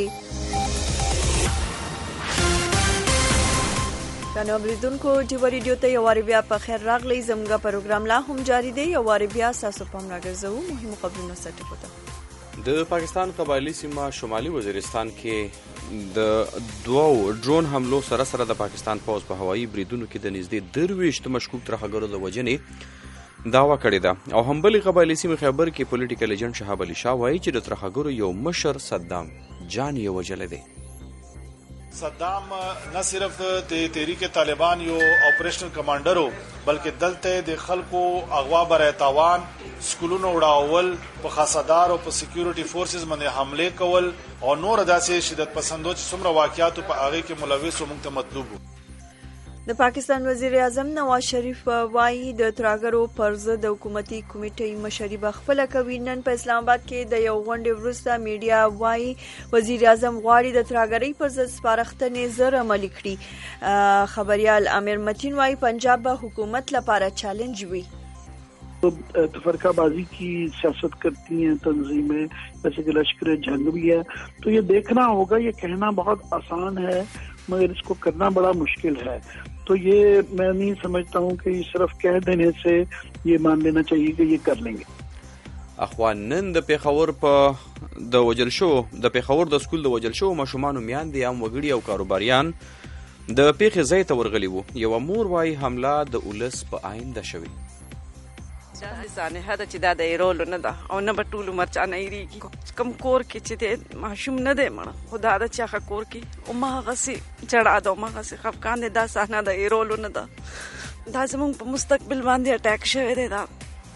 کنه اوریدونکو ډیو ریډیو ته یو واری بیا په خیر راغلی. زموږ پروګرام لا هم جاری دی. یو واری بیا تاسو پام راګرځو مهمو خبرونو سره پته. د پاکستان قبایلی سیمه شمالي وزیرستان کې د دوو ډرون حملو سره سره د پاکستان پوځ په هوایي بریدونو کې د نږدې 23 مشکوک ترهګرو د وژنې دعوا کړې ده. او همبلې قبایلی سیمه خیبر کې پولیټیکل ایجنټ شهاب علي شاه وایي چې د ترهګرو یو مشر صدام جان یې وژلی دی. صدام نه صرف د تحریک طالبان یو اپریشنل کمانډر بلکې دلته د خلکو اغوا برای تاوان سکولونو وړاول په خاصدار او په سکیورټي فورسز باندې حمله کول او نور داسې شدت پسندو چې څومره واقعیات په هغه کې ملوث او موږ ته مطلوب. د پاکستان وزیر اعظم نواز شریف وايي د ترهګرو پر ضد د حکومتي کمیټې مشري به خپله کوي. نن په اسلام آباد کې د یو غونډې وروسته میډیا وايي وزیر اعظم غواړي د ترهګرۍ پر ضد سپارښتنې زر عملي کړي. خبريال امیر متین وايي پنجاب به حکومت لپاره چیلنج وي. तफरका बाजी की सियासत करती हैं तंजीमें जैसे कि लश्कर जंग भी है. तो ये देखना होगा, ये कहना बहुत आसान है मगर इसको करना बड़ा मुश्किल है. तो ये मैं नहीं समझता हूँ कि सिर्फ कह देने से ये मान लेना चाहिए कि ये कर लेंगे. اخوان نن د پیښور په د وجل شو د پیښور د سکول د وجل شو ماشومان میاندې هم وګړي او کاروباریان د پیښې ځای ته ورغلي وو. یو مور وايي حمله د ولس په آینده شوی. ځانه هدا چې دا د ایرول نه ده او نه به ټول مرچا نه ایریږي. کم کور کې چې د ماشوم نه دی مړه خدا دا چې هغه کور کې او ما غسي جړا ده ما غسي خفقان دي. دا صحنه د ایرول نه ده. دا زموږ په مستقبل باندې اٹیک شوی دی. دا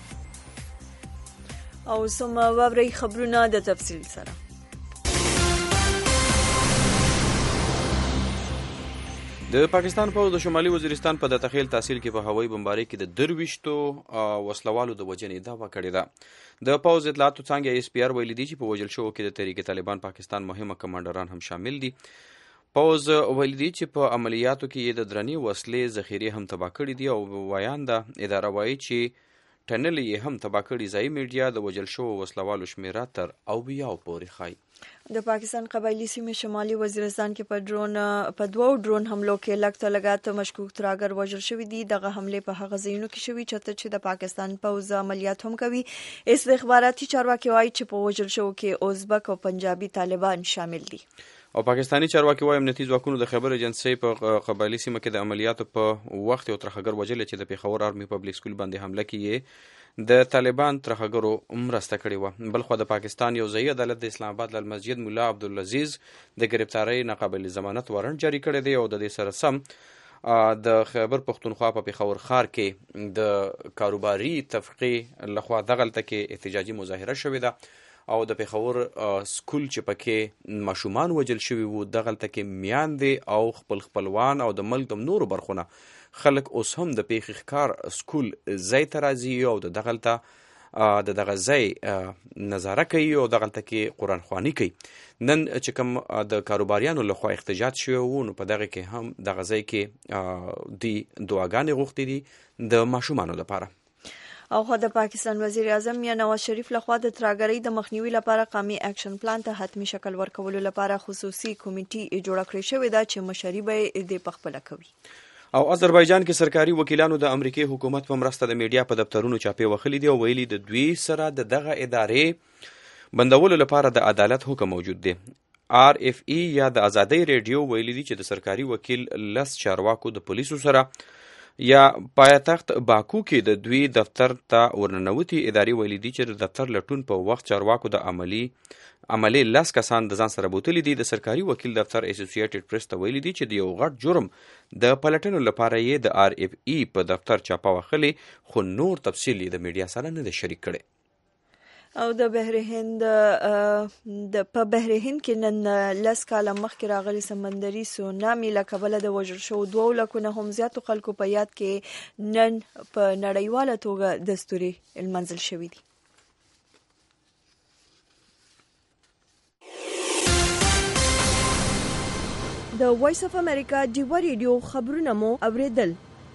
او سم ووري خبرونه د تفصیل سره. د پاکستان پوځ د شمالي وزیرستان په د تخیل تحصیل کې په هوایي بمبارۍ کې د 23 وسلوالو د وژنې دعوا کړې ده. د پوځ اطلاعاتو څانګه اس پی آر ویلي دي چې په وژل شوو کې د تحریک طالبان پاکستان مهمه کمانډران هم شامل دي. پوځ ویلي دي چې په عملیاتو کې د درنې وسلې ذخیرې هم تباه کړې دي او وایانده اداره وایي چې ټنل یې هم تباه کړي. ځایي میډیا د وژل شوو وسلوالو شمیره تر 90 پورې ښایي. د پاکستان قبایلی سیمه شمالي وزیرستان کې په دوو ډرون حملو کې لږ لږه مشکوک ترهګر وژل شوی دي. دغه حمله په هغه ځایونو کې شوی چې د پاکستان پوځ عملیات هم کوي. استخباراتي چارواکي وایي چې په وژل شوو کې ازبک او پنجابي طالبان شامل دي. او پاکستانی چارواکي وايي امنیتي ځواکونو د خیبر ایجنسۍ په قبایلی سیمه کې د عملیاتو په وخت یو ترهګر وژل چې د پیښور آرمي پبلک سکول باندې حمله کوي د طالبان ترهګرو مرسته کړې و. بلخو د پاکستان یو ځایي عدالت د اسلام آباد له مسجد مولا عبدالعزیز د گرفتاری ناقابل ضمانت وارنټ جاری کړی دی او د دې سره سم د خیبر پختونخوا په پیښور ښار کې د کاروباري طبقې لخوا دغلته کې احتجاجي مظاهره شوې ده او د پیښور سکول چې پکې ماشومان وژل شوي وو دغلته کې میاندې او خپلوان او د ملک د نورو برخونه خلک اوس هم د پیښې ښکار سکول ځای ته راځي او د دغه ځای نظاره کوي او دغلته کې قرآن خواني کوي. نن چې کوم د کاروباریانو لخوا احتجاج شوی وو نو په دغه کې هم دغه ځای کې دی دعاګانې غوښتې دي د ماشومانو لپاره. او خو د پاکستان وزیر اعظم یا نواز شریف لخوا د ترهګرۍ د مخنیوي لپاره قومي اکشن پلان ته حتمی شکل ورکولو لپاره خصوصي کمیټه جوړه کړې شوې ده چې مشري به د پخپله کوي. او آذربایجان کې سرکاري وکیلانو د امریکای حکومت په مرسته د میډیا په دفترونو چاپې وهلي دي او ویلي د دوی سره دغه ادارې بندولو لپاره د عدالت حکم موجود دی. RFE یا د ازادۍ ریډیو ویلي دي چې د سرکاري وکیل لس چارواکو د پولیسو سره یا پایتخت باکو کې د دوی دفتر ته ورننوتي ادارې ویلي دي چې د دفتر لټون په وخت چارواکو د عملي 10 کسان د ځان سره بوتلي دي. د سرکاري وکیل دفتر اسوسییټډ پریس ته ویلي دي چې د یو غټ جرم د پلټنو لپاره یې د RFE په دفتر چاپه وخلي، خو نور تفصیل یې د میډیا سره نه دی شریک کړی. او د بحرهند په بحرهند کې نن 10 کاله مخکې راغلي سمندري سونامي له کبله د وژل شوو 2 لکه نه هم زیاتو خلکو په یاد کې نن په نړیواله توګه دستوري المنزل شوي دي. د وایس اف امریکا ډیوا ریډیو خبرونه مو اوریدل.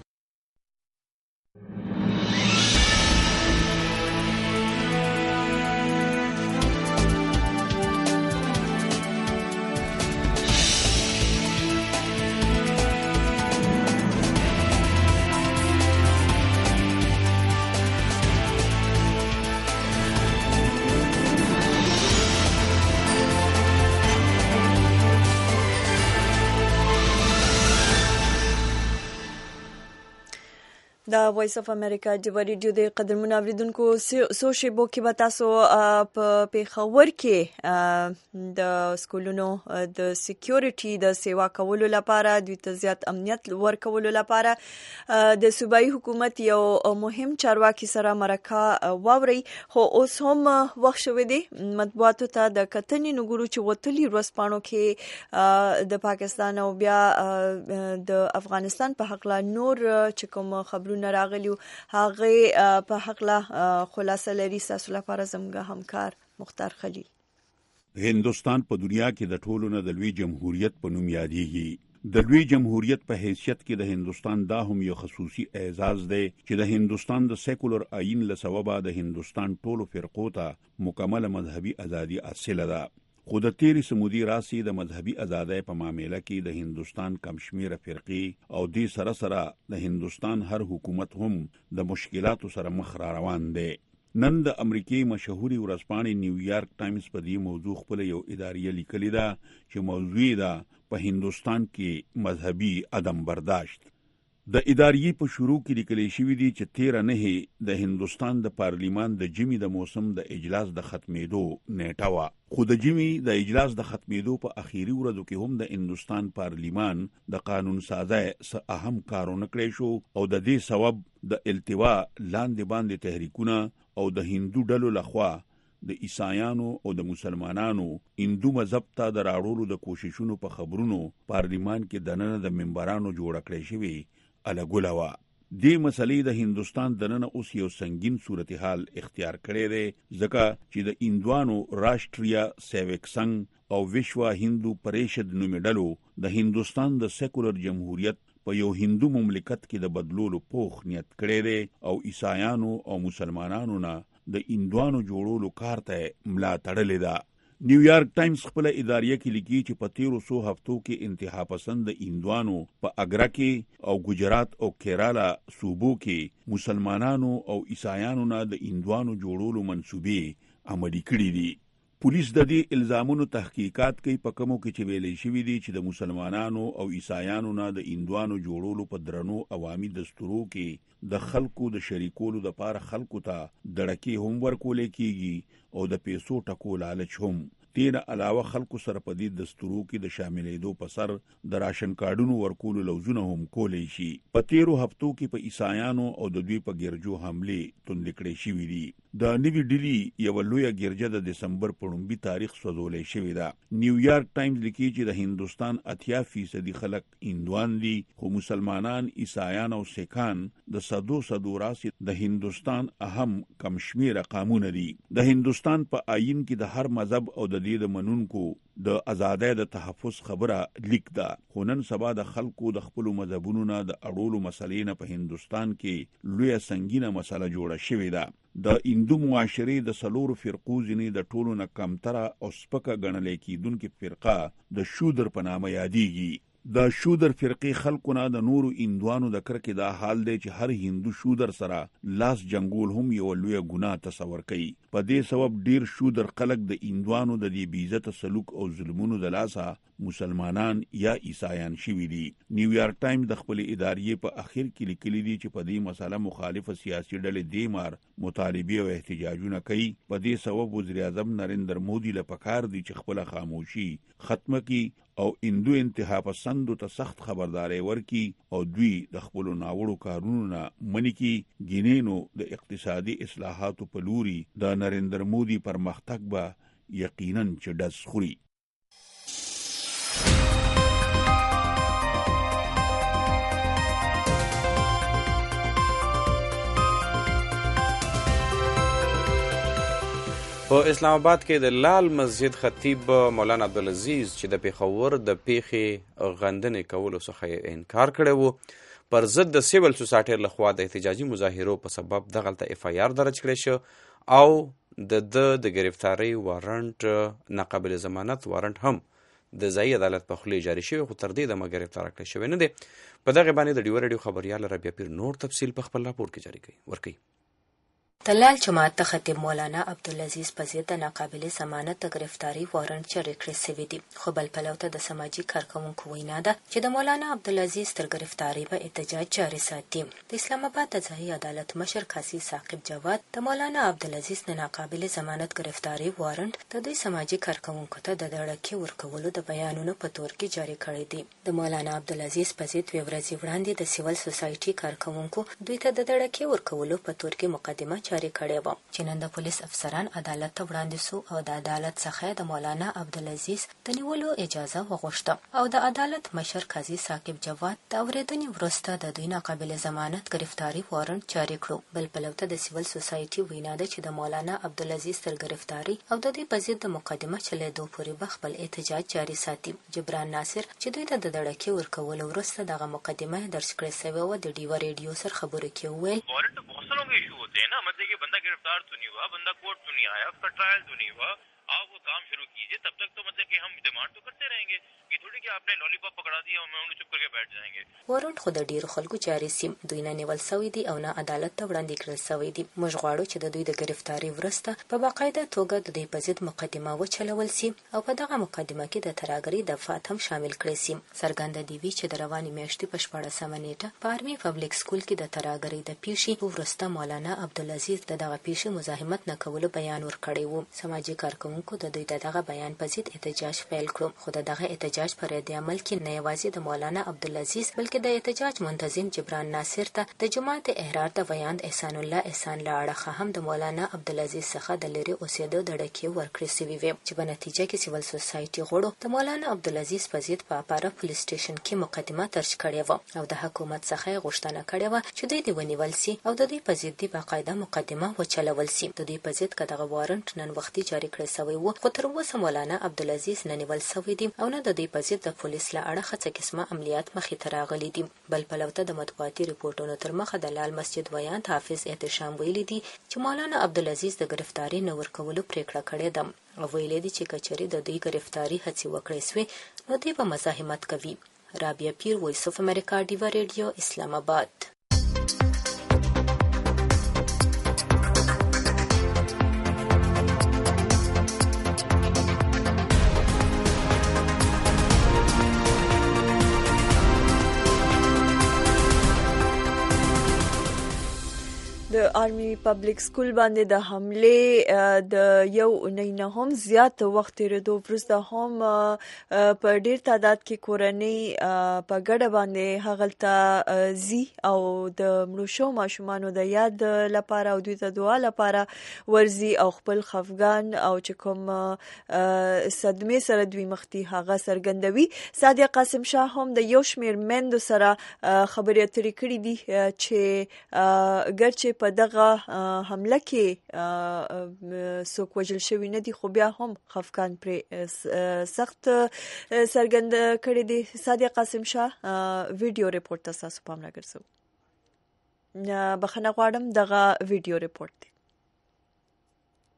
دا وایس اف امریکا ډیوا ریډیو د قدرمن اوریدونکو سو شیبو کې به تاسو په پیښور کې د سکولونو د سکیورټي د سیوا کولو لپاره د زیات امنیت ورکولو لپاره د صوبایي حکومت یو مهم چارواکي سره مرکه واوري، خو اوس هم وخت شوی دی مطبوعاتو ته د کتنې نګورو چې وتلي ورځپاڼو کې د پاکستان او بیا د افغانستان په حق لا نور چې کوم خبرونه راغلیو هغه په حق لا خلاصه لري. تاسو لپاره زموږ همکار مختار خلیل. هندوستان په دنیا کې د ټولو نه د لوی جمهوریت په نوم یادېږي. د لوی جمهوریت په حیثیت کې د هندوستان دا هم یو خصوصي اعزاز دی چې د هندوستان د سیکولر آئین له سببه د هندوستان ټولو فرقو ته مکمل مذهبي ازادي حاصله ده. خو د تیری سمودي راسي د مذهبي ازادۍ په معاملې کې د هندوستان کم شمیره فرقې او د سره د هندوستان هر حکومت هم د مشکلاتو سره مخ را روان دی. نن د امریکای مشهوري ورځپاڼې نیویارک ټایمز په دې موضوع خپل یو اداریه لیکلې ده چې موضوع ده په هندوستان کې مذهبي عدم برداشت. د اداریې په شروع کې لیکل شوی دی چې 13 د هندوستان د پارلیمان د جمی د موسم د اجلاس د ختمېدو نیټه وه، خو د جمی د اجلاس د ختمېدو په اخیری ورځو کې هم د هندوستان پارلیمان د قانون سازۍ څه اهم کارونه کړی شو او د دې سبب د التوا لاندې باندې تحریکونه او د هندو ډلو لخوا د عیسایانو او د مسلمانانو هندو مذهب ته د راوړلو د کوششونو په خبرونو پارلیمان کې دننه د منبرانو جوړ کړی شوی الګولوا. دې مسلې د هندوستان دننه اوس یو سنگین صورتحال اختیار کړی دی ځکه چې د هندوانو راشټریا سیوک سنګ او وشوا هندو پریشد نومې ډلو د هندوستان د سیکولر جمهوریت په یو هندو مملکت کې د بدلولو پوخ نیت کړی دی او عیسایانو او مسلمانانو نه د هندوانو جوړولو کار ته ملا تړلې ده. نیویارک ټایمز خپل اداریه کې لیکي چې په 1300 هفتو کې انتها پسند هندوانو په اګرا کې او ګجرات او کیرالا صوبو کې مسلمانانو او عیسایانو نه د هندوانو جوړولو منسوبې عملي کړي دي. پولیس د دې الزامونو تحقیقات کوي په کومو کې چې ویلې شوی دي چې د مسلمانانو او عیسایانو نه د هندوانو جوړولو په درنو عوامي دستورو کې د خلکو د شریکولو د پاره خلکو ته دړکی هم ورکولې کیږي او د پیسو ټکو لالچ هم. تیر علاوه خلکو سره په دې دستورو کې د شاملېدو په سر د راشن کارډونو ورکولو لوزونه هم کولې شي. په 13 هفتو کې په عیسایانو او د دوی په ګرجو حمله توندې کړې شوې دي. د نیوی ډیلی یو لوی ګرجه د دسمبر په 1 تاریخ سوځولې شوې ده. نیویارک ټایمز لیکي چې د هندوستان 80% خلک هندوان دي، خو مسلمانان، عیسایان او سیکان د صدو راسي د هندوستان اهم کم شمیره قانون دي. د هندوستان په آئین کې د هر مذهب او د دې د منونکو د ازادۍ د تحفظ خبره لیک ده، خو نن سبا د خلکو د خپل مذهبونو نه د اړولو مسلې نه په هندوستان کې لویه سنگینه مسله جوړه شوې ده. د هندو معاشرې د سلورو فرقو ځینې د ټولو نه کمتره او سپکه ګڼل کېدونکې فرقه د شودر په نامه یادېږي. د شودر فرقې خلکو نه د نورو هندوانو د کرکې دا حال دی چې هر هندو شودر سره لاس جنگول هم یو لوی ګناه تصور کوي. په دې سبب ډیر شودر خلک د هندوانو د دې بې عزته سلوک او ظلمونو د لاسه مسلمانان یا عیسایان شوي دي. نیویارک ټایم د خپل ادارې په اخر کې لیکلي دي چې په دې مسله مخالفه سیاسي ډلې دیمار مطالبه او احتجاجونه کوي. په دې سبب وزیر اعظم نریندر مودي له پکار دي چې خپل خاموشي ختمه کړي او هندو انتها پسندو ته سخت خبرداري ورکي او دوی د خپل ناوړو کارونو نه منې کړي. ګینینو د اقتصادي اصلاحاتو په لوري د نریندر مودي پرمختګ به یقینا چې ډز خوري. په اسلام آباد کې د لال مسجد خطیب مولانا عبدالعزیز چې د پیښور د پیښې غندنې کولو څخه انکار کړی وو، پر ضد د سیول سوسایټي لخوا د احتجاجي مظاهرو په سبب دغلته اف آی آر درج کړی شو او د گرفتاری وارنټ ناقابل ضمانت وارنټ هم د ځایي عدالت په خولې جاری شوی، خو تر دې دمه گرفتار کړی شوی نه دی. په دغه باندې د ډیو ریډیو خبریال ربیع پیر نور تفصیل په خپل راپور کې جاری ورکوي. د لال جماعت ته خطیب مولانا عبدالعزیز په ضد د ناقابل ضمانت د گرفتاری وارنټ جاری کړی شوی دی، خو بل پلو ته د سماجي کارکوونکو وینا ده چې د مولانا عبدالعزیز تر گرفتاری به احتجاج جاری ساتي. د اسلام آباد د ځایي عدالت مشر قاضي ثاقب جواد د مولانا عبدالعزیز د ناقابل ضمانت گرفتاری وارنټ د دوی سماجي کارکوونکو ته د دړکې ورکولو د بیانونو په تور کې جاری کړی دی. د مولانا عبدالعزیز په ضد دوه ورځې وړاندې د سیول سوسایټي کارکوونکو دوی ته د دړکې ورکولو په تور کې مقدمه جاری کړې و چې نن د پولیس افسران عدالت ته وړاندې سو او د عدالت څخه د مولانا عبدالعزیز د نیولو اجازه وغوښته او د عدالت مشر قاضي ثاقب جواد د اورېدنې وروسته د دوی ناقابل ضمانت گرفتاری وارنټ جاری کړو. بل پلو ته د سیول سوسایټي وینا ده چې د مولانا عبدالعزیز تر گرفتاری او د دوی په ضد د مقدمه چلیدو پورې به خپل احتجاج جاری ساتي. جبران ناصر چې دوی ته د دړکې ورکولو وروسته دغه مقدمه درج کړې شوې وه د ډیو ریډیو سره خبرو کې وویل ना मतलब कि बंदा गिरफ्तार तो नहीं हुआ, बंदा कोर्ट तो नहीं आया, उसका ट्रायल तो नहीं हुआ, आप वो काम शुरू कीजिए. तब तक तो मतलब कि हम डिमांड तो करते रहेंगे कि थोड़ी कि आपने लॉलीपॉप पकड़ा दिया और हम चुप करके बैठ जाएंगे. وارنټ خو د ډیرو خلکو جاری سیم دوی نه نیول شوی دی او نه عدالت ته وړاندې کړل شوی دی. موږ غواړو چې د دوی د گرفتاری وروسته په باقاعده توګه د دوی په ضد مقدمه وچلول شي او په دغه مقدمه کې د تراګری دفعات هم شامل کړي شي. څرګنده دی چې د رواني میاشتې په 14 نیټه په آرمي پبلک سکول کې د تراګری د پیښې وروسته مولانا عبدالعزیز دغه پیښې مزاحمت نه کولو بیان ورکړی وو. سماجي کارکوونکو د دوی دغه بیان په ضد احتجاج پیل کړو، خو دغه احتجاج پر رد عمل کې نه یوازې د مولانا عبدالعزیز بلکې د احتجاج منتظم جبران ناصر ته د جماعت احرار د ویاند احسان الله احسان له اړخه هم د مولانا عبدالعزیز څخه د لري اوسېدو د ډکې ورکړې شوې وې چې په نتیجه کې سیول سوسایټي غړو د مولانا عبدالعزیز په ضد په اپاره پولیس سټیشن کې مقدمه درج کړې وه او د حکومت څخه غوښتنه کړې وه چې دوی دې ونیول سي او د دوی په ضد دې باقاعده مقدمه وچلول سي. د دوی په ضد که دغه وارنټ نن وختي جاری کړی شوی و، خو تر اوسه مولانا عبدالعزیز نه نیول شوی دی او نه د دوی په ضد د پولیس له اړخه څه قسمه عملیات مخې ته راغلي دي. بل پلو ته د مطبوعاتي ریپورټونو تر مخه د لال مسجد ویاند حافظ احتشام ویلي دي چې مولانا عبدالعزیز د گرفتاری نه ورکولو پریکړه کړې ده او ویلي دي چې کچري د دوی گرفتاری هڅې وکړې سوې نو دوی به مزاحمت کوي. رابعه پیر، وایس اف امریکا، ډیو ریډیو، اسلام آباد. د آرمي پبلک سکول باندې د حمله د یو نه هم زیات وخت تیریدو وروسته هم په ډیر تعداد کې کورنۍ په ګډه باندې هغلته زی او د مړو شو ماشومانو د یاد لپاره او دوی ته دعا لپاره ورزي او خپل خفګان او چې کوم صدمه سره دوی مخ دي هغه سرګندوي. صادق قاسم شاه هم د یو شمیر مندو سره خبرې اترې کړې دي چې ګرچې په دغه حمله کې څوک وژل شوی نه دي خو بیا هم خفقان پر سخت سرګند کړی دی. صادق قاسم شاه ویډیو ریپورت تاسو پام راګرځو. بخښنه غواړم دغه ویډیو ریپورت دی.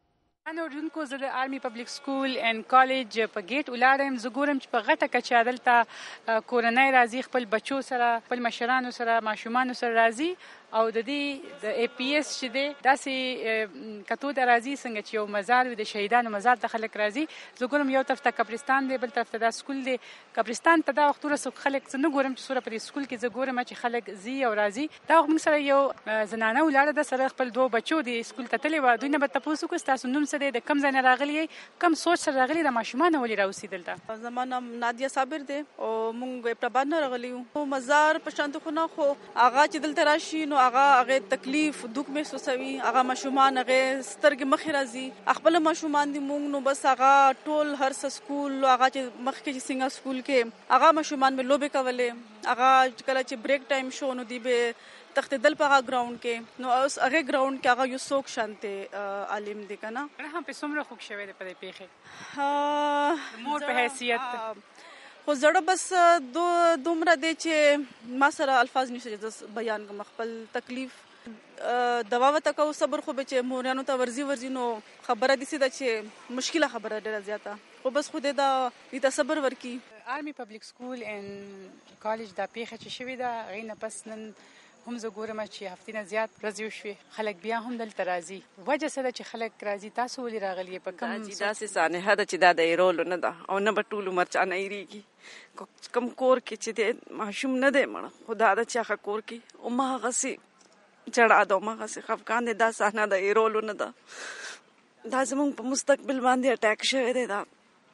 انا ورونکو زه د آرمي پبلک سکول ان کالج په گیټ ولاړم. زه ګورم چې په غټه کچه دلته کورنۍ راځي، خپل بچو سره، خپل مشرانو سره، ماشومانو سره راځي او د دې د ای پی ایس چې دی داسې کتو ته راځي څنګه چې یو مزار وي، د شهیدانو مزار ته خلک راځي. زه ګورم یو طرف ته قبرستان دی، بل طرف ته دا سکول دی. قبرستان ته دا وختونه خلک زه نه ګورم چې څومره په سکول کې زه ګورم چې خلک ځي او راځي. دا موږ سره یو زنانه ولاړه ده، سره خپل دوه بچو دی سکول ته تللې وه. دوی نه به تپوس وکړو ستاسو نوم څه دی، د کوم ځای نه راغلي یې، کوم سوچ سره راغلي، د ماشومانو ولې راوسي دلته؟ زما نام نادیه صابر دی او موږ پرباد نه راغلي یو. مزار په شانته خو نه، خو هغه چې دلته راشي نو هغه تکلیف دوک محسوسوي، هغه ماشومان هغه سترګې مخې راځي، خپل ماشومان دي موږ نو بس هغه ټول هر څه سکول هغه چې مخکې چې څنګه سکول کې هغه ماشومان به لوبې کولې، هغه کله چې بریک ټایم شو نو دی به تختیدل په هغه ګراوند کې، نو اوس هغه ګراوند کې هغه یو څوک شانته عالم دی کنه. هم په څومره خوب شوی دی په دې پیښه مور په حیثیت؟ خو زړه بس دومره دی چې ما سره الفاظ نشته بیان کوم خپل تکلیف. دوا وته کو صبر خو به چې مورانو ته ورزي نو خبره دي سي دا چې مشکله خبره ډیره زیاته، خو بس خو دې ته صبر ورکی. آرمي پبلک سکول ان کالج دا پیښه چې شوې ده غینه پس نن هم زه ګورم چې هفتې نه زیات ورځې وشوې، خلک بیا هم دلته راځي. وجه څه ده چې خلک راځي؟ تاسو ولې راغلي؟ په کوم داسې سانحه ده چې دا د ایرولو نه ده او نه به ټول عمر چا نه ایریږي. کم کور کې چې دی ماشوم نه دی مړه، خو دا ده چې هغه کور کې هماغسې جړا ده، هماغسې خفګان دی. دا صحنه د ایرولو نه ده، دا زموږ په مستقبل باندې اټیک شوی دی. دا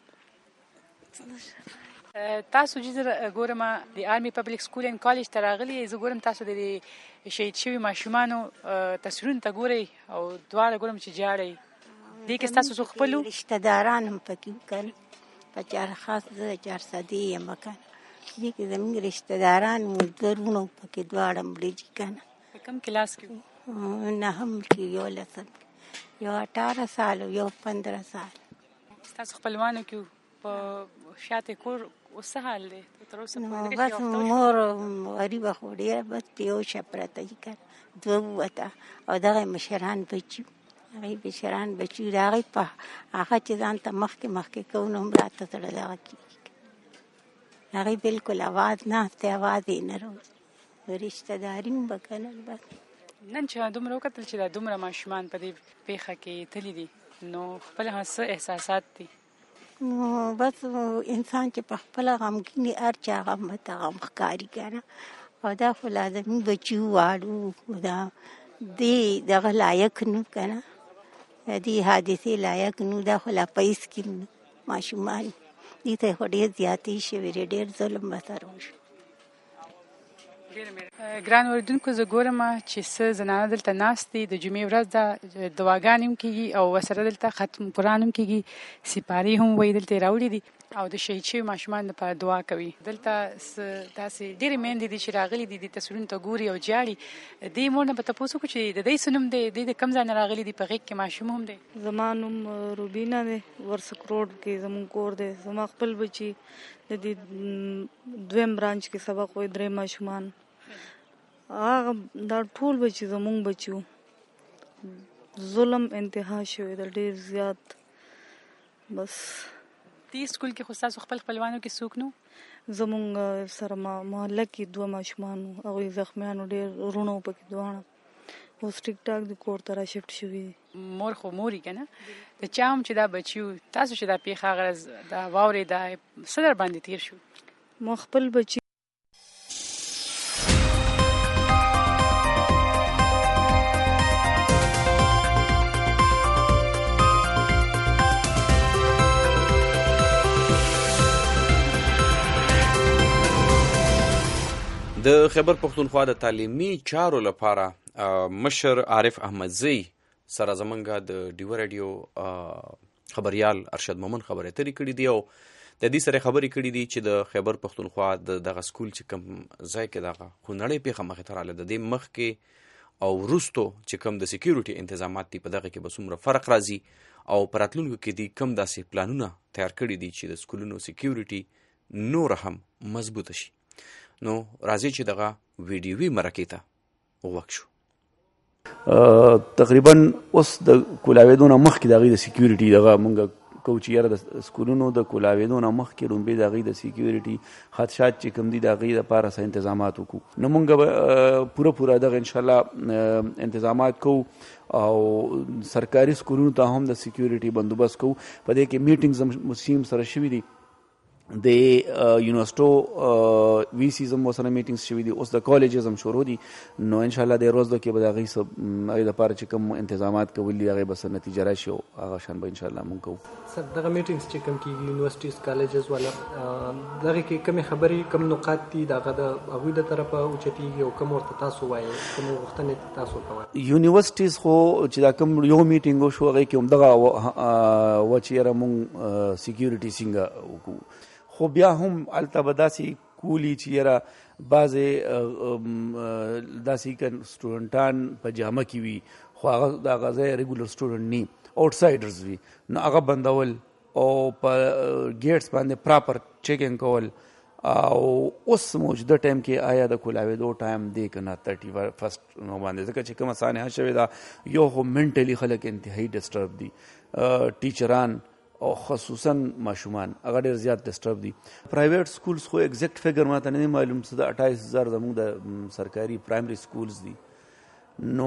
تاسو چې ګورم د آرمي پبلک سکول ان کالج ته راغلي، زه ګورم تاسو د شهید شوي ماشومانو تصویرونه ته ګورئ او دواړه ګورم چې جاړئ. دې کې ستاسو څو خپلو رشته داران هم پکې وکړل، په چار خاص زه 400 یم وکړ. دې کې زموږ رشته داران ورونه پکې دواړه مړي کنه. په کوم کلاس کې؟ نه هم کې یو لسم، یو 18 سال، یو 15 سال. تاسو خپلوانو کې په شاته کور اوس حال دی تر اوسه پورې؟ بس مور غریبه خو ډیره، بس په یو شپه پرته یې کړه، دوه وته او دغه مشران بچي، هغه مشران بچي راغی په هغه چې ځان ته مخکې کوو نو هم راته سره دغه کېږي، هغه بالکل اواز نه هسته، اواز یې نه روز رشته داري هم بکنل. بس نن چې دومره وکتل چې دا دومره ماشومان په دې پیښه کې تللی دي نو خپل څه احساسات دي؟ بس انسان چې په خپل غمګینی هر چا غم ته غم ښکاري کنه، او دا خو لازمي بچي واړو دا دې دغه لایق نه کنه، دې حادثې لایق نه، دا خو لا پیس کې ماشومان دې ته خو ډېر زیاتې شوي، ډېر ظلم به سره وشو. ګران اوریدونکو زه ګورم چې څه زنانه دلته ناست دي، د جمعې ورځ ده، دعاګانې هم کېږي او ورسره دلته ختم قرآن هم کېږي، سپارې هم وایي دلته یې راوړي دي او د شهید شوي ماشومان لپاره دعا کوي. دلته داسې ډېرې میندې دي چې راغلي دي، د تصویرونو ته ګوري او جاړي. دې مور نه به تپوس وکړو چې د دې څه نوم دی، د کوم ځای نه راغلي دي، په غېږ کې ماشوم هم دی؟ زما نوم روبینا دی، ورسک روډ کې زموږ کور دی. زما خپل بچي د دې دویم برانچ کې سبق وایي، 3 ماشومان، هغه دا ټول بچي زموږ بچي وو. ظلم انتها شوی دی ډېر زیات. بس دې سکول کې خو ستاسو خپل خپلوانو کې څوک نو؟ زموږ سره محله کې 2 ماشومان وو، هغوی زخمیانو ډېر وروڼه وو پکې دواړه، اوس ټیک ټاک د کور ته را شفټ شوي دي. مور خو موري که نه؟ د چا هم چې دا بچي وو، تاسو چې دا پیښه هغه ورځ دا واورې دا څه در باندې تېر شو؟ ما خپل بچي د خیبر پښتونخوا د تعلیمي چارو لپاره مشر عارف احمدزی سره زمونږ د ډیو رادیو خبریال ارشد مومن خبرې اترې کړي دي او د دې سره خبرې کړي دي چې د خیبر پښتونخوا دغه سکول چې کوم ځای کې دغه خونړۍ پیښه مخې ته راغله، د دې مخکې او وروستو چې کوم د سکیورټي انتظامات دي په دغه کې به څومره فرق راځي او په راتلونکو کې دي کوم داسې پلانونه تیار کړي دي چې د سکولونو سکیورټي نور هم مضبوطه شي. نو راځي چې دغه ویډیوي مرکې ته وغوږ شو. تقریبا اوس د کولاویدونه مخکې د هغې د سیکیورټي دغه مونږ کوو چې یاره د سکولونو د کولاویدونه مخکې لومبې د هغې د سیکیورټي خدشات چې کوم دي د هغې دپاره څه انتظامات وکړو. نو مونږ به پوره دغه انشاءالله انتظامات کوو او سرکاري سکولونو ته هم د سیکیورټي بندوبست کوو. په دې کې میټینګز هم سره شوي دي، د یونیورسټو وی سیز هم ورسره میټینګز شوي دي، اوس د کالجز هم شروع دي. نو انشاءالله د روز کې به د هغې دپاره چې کوم انتظامات کول دي هغې به څه نتیجه راشي او هغه شان به انشاءالله مونږ کوو. سر دغه میټینګز چې کوم کېږي یونیورسټیز کالجز والا دغې کې کومې خبرې کوم نقاط دي د هغه د هغوی د طرفه اوچتېږي او کوم ورته تاسو وایئ، کوم غوښتنې تاسو کوئ؟ یونیورسټیز خو چې دا کوم یو میټینګ وشو هغې کې هم دغه وه چې یاره مونږ سیکیورټي څنګه وکړو، خو بیا هم هلته به داسې کولی چې یاره بعضې داسې سټوډنټان په جامه کې وي خو هغه د هغه ځای ریګولر سټوډنټ نه آوټسایډرز وي، نو هغه بندول او په ګیټس باندې پراپر چیکینګ کول. او اوس موجوده ټایم کې آیا د کولاویدو ټایم دی که نه 31 نو باندې، ځکه چې کومه سانحه شوې ده یو خو منټلي خلک انتهایی ډسټرب دي، ټیچران او خصوصا ماشومان هغه ډېر زیات ډسټرب دي. پرایویټ سکولز خو ایگزیکټ فګر ماته نه دی معلوم، څه د 28,000 زموږ د سرکاري پرایمري سکولز دي. نو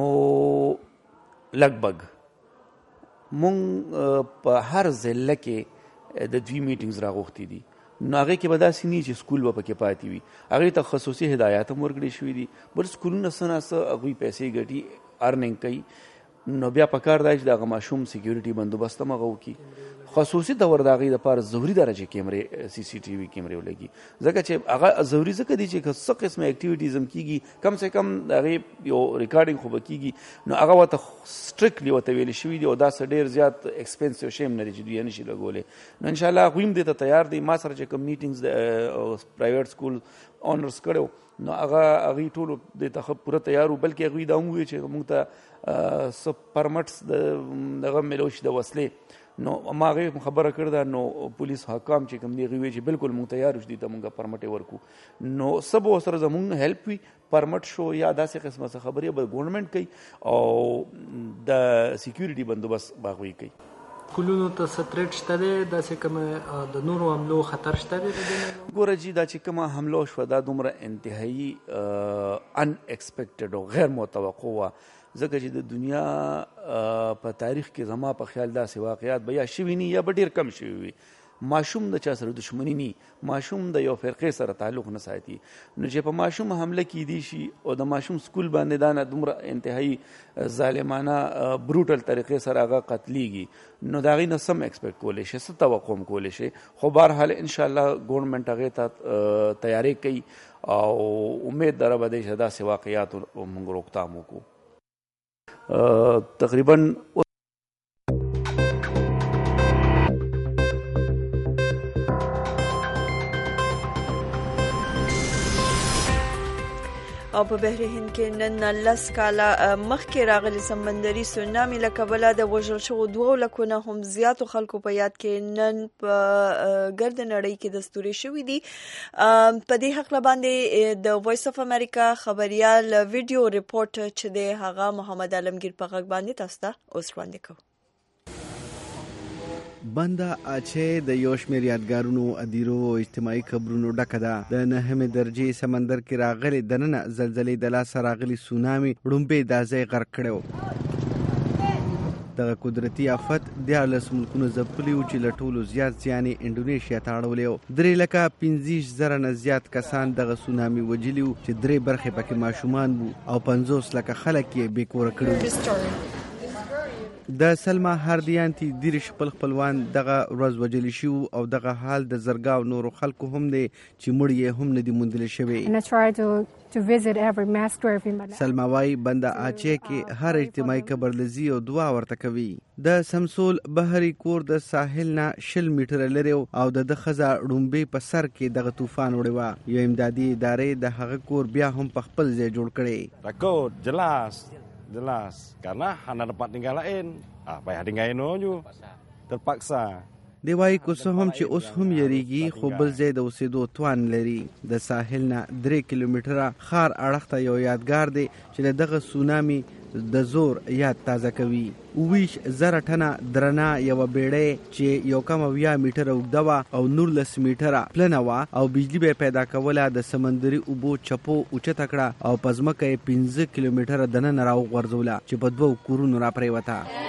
لګبګ مونږ په هر ضلع کې د دوی میټینګز راغوښتي دي، نو هغې کې به داسې نه چې سکول به پکې پاتې وي، هغې ته خصوصي هدایات هم ورکړې شوي دي. بل سکولونه څه نه څه هغوی پیسې ګټي ارننګ کوي، نو بیا پکار دی چې د هغه ماشوم سیکیورټي بندوبست هم هغه وکړي. خصوصي دور د هغې دپاره ضروري ده چې کیمرې CCTV کیمرې ولګي، ځکه چې هغه ضروري ځکه دی چې که څه قسمه اکټیویټیز هم کېږي کم سے کم د هغې یو ریکارډینګ خو به کېږي، نو هغه ورته سټرکټلی ورته ویلې شوي دي او دا څه ډېر زیات ایکسپینسیو شی هم نه دی چې دوی یې نشي لګولی. نو انشاءالله هغوی هم دې ته تیار دي. ما سره چې کوم میټینګز د پرایویټ سکول اونرز کړی نو هغوی ټولو دې ته ښه پوره تیار وو، بلکې هغوی دا هم وویل چې موږ ته څه پرمټس دغه میلو شي د وسلې. نو ما هغې خبره کړې ده، نو پولیس حکام چې کوم دی هغوی وایي چې بالکل موږ تیار یو چې دوی ته موږ پرمټ یې ورکړو. نو څه به ورسره زموږ هیلپ وي، پرمټ شو یا داسې قسمه څه خبرې به ګورنمنټ کوي او د سیکیورټي بندوبست به هغوی کوي. سکولونو ته څه تریټ شته دی، داسې کومه د نورو حملو خطر شته دی؟ ګوره جي دا چې کومه حمله شوه دا دومره انتهایی ان ایکسپیکټډ او غیر متوقع وه، ځکه چې د دنیا په تاریخ کې زما په خیال داسې واقعات به یا شوي نه یا به ډېر کم شوي وي. ماشوم د چا سره دښمني نه، ماشوم د یو فرقې سره تعلق نه ساتي، نو چې په ماشوم حمله کیدی شي او د ماشوم سکول باندې دا نه دومره انتهایی ظالمانه بروټل طریقې سره هغه قتلیږي، نو د هغې نه سم ایکسپیکټ کولی شي، څه توقع هم کولی شي. خو بهرحال انشاءالله ګورنمنټ هغې ته تیاری کوي او امید دره به دی چې داسې واقعاتو موږ روکتام وکړو. تقریبا او په بحر هند کې نن 10 کاله مخکې راغلي سمندري سونامي له کبله د وژل شوو 2 لکو نه هم زیاتو خلکو په یاد کې نن په ګرد نړۍ کې دستوري شوې دي. په دې حق باندې د وایس اف امریکا خبريال ویډیو ریپورت چې د هغه محمد عالمگیر په غږ باندې تاسو ته اوس وړاندې کوم. بنده اچه د یو شمېر یادګارونو ادیرو او اجتماعي قبرونو ډکه ده. د 9مې درجې سمندر کې راغلي دننه زلزلې د لاسه راغلي سونامي ړومبې دا ځای غرق کړی و. دغه قدرتي آفت 14 ملکونو ځپلي و چې له ټولو زیات زیان یې انډونیشیا ته اړولی و. 3,65,000 نه زیات کسان دغه سونامي وجلي و چې 3 برخې پکې ماشومان وو او 50 لکه خلک یې بې کوره کړي وو. د سلما هاردیانتي دیرش خپلوان دغه ورځ وجلی شو او دغه حال د زرګاو نورو خلکو هم دی چې مړ یې هم نه دي موندل شوی. سلما وايي بنده اچه کې هر اجتماعي قبر لذي او دعا ورته کوي. د سمسول بحري کور د ساحل نه 20 میټر لري او د خزا ډومبي په سر کې دغه طوفان وړي و. یو امدادي ادارې د هغه کور بیا هم په خپل ځای جوړ کړي. Takut jelas karena hanya tempat tinggal lain apa ya tinggalin aja terpaksa. دی وايي کو څه هم چې اوس هم یریږي خو بل ځای د اوسېدو توان لري. د ساحل نه 3 کیلومتره خار اړخ ته یو یادګار دی چې دغه سونامي د زور یاد تازه کوي. 20,000 ټنه درنه یو بیړۍ چې یو کم 20 میټره اوږده وه او 19 میټره پلنه وه او بجلی به پیدا کوله د سمندري اوبو چپو اوچته کړه او په ځمکه یې 15 کیلومتره دننه راوغورځوله چې په 2 کورونو راپرېوته.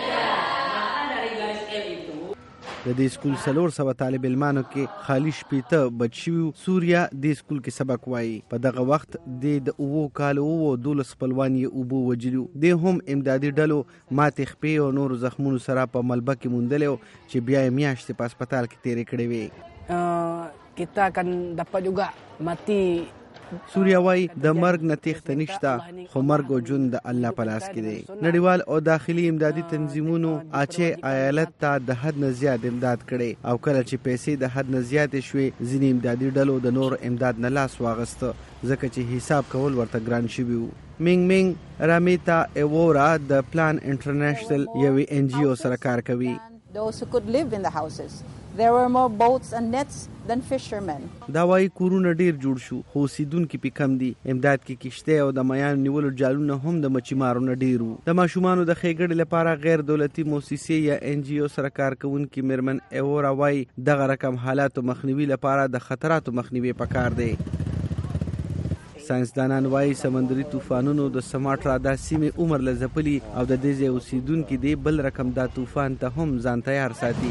د دې سکول 400 طالب علمانو کې خالي 80 بچ شوي. سوریا دې سکول کې سبق وایي. په دغه وخت د 9 کالو او 12 خپلوان یې اوبو وجلو. د هم امدادي ډلو ماتې خپې او نور زخمونو سره په ملبه کې موندلې چې بیا یې میاشتې په هسپتال کې تیرې کړې وې. kita akan dapat juga mati. سوریا وای د مرګ نه تېښته نشته خو مرګ او ژوند د الله په لاس کې دی. نړیوال او داخلي امدادي تنظیمونو اچې ایالت ته د حد نه زیات امداد کړي او کله چې پیسې د حد نه زیاتې شوې ځینې امدادي ډلو د نور امداد نه لاس واغسته ځکه چې حساب کول ورته ګران شوي وو. مینګ رامیتا ایوورا د پلان انټرنیشنل یوې NGO سره کار کوي. Those who could live in the houses. There were more boats and nets than fishermen. دا وايي کورونه ډیر جوړ شو خو اوسیدونکي پې کم دي. امداد کې کشته او د میان نیولو جالونه هم د مچیمارو نه ډیر وو. د ماشومانو د ښېګړې لپاره غیر دولتي موسسې یا NGO سره کار کوونکي میرمن ایوورا وايي دغه رقم حالاتو مخنیوي لپاره د خطراتو مخنیوي پکار دی. ساینسدانان وايي سمندري طوفانونو د سماټرا د سیمې عمر له ځپلي او د دې ځای اوسیدونکي دی بل رقم دا طوفان ته هم ځان تیار ساتي.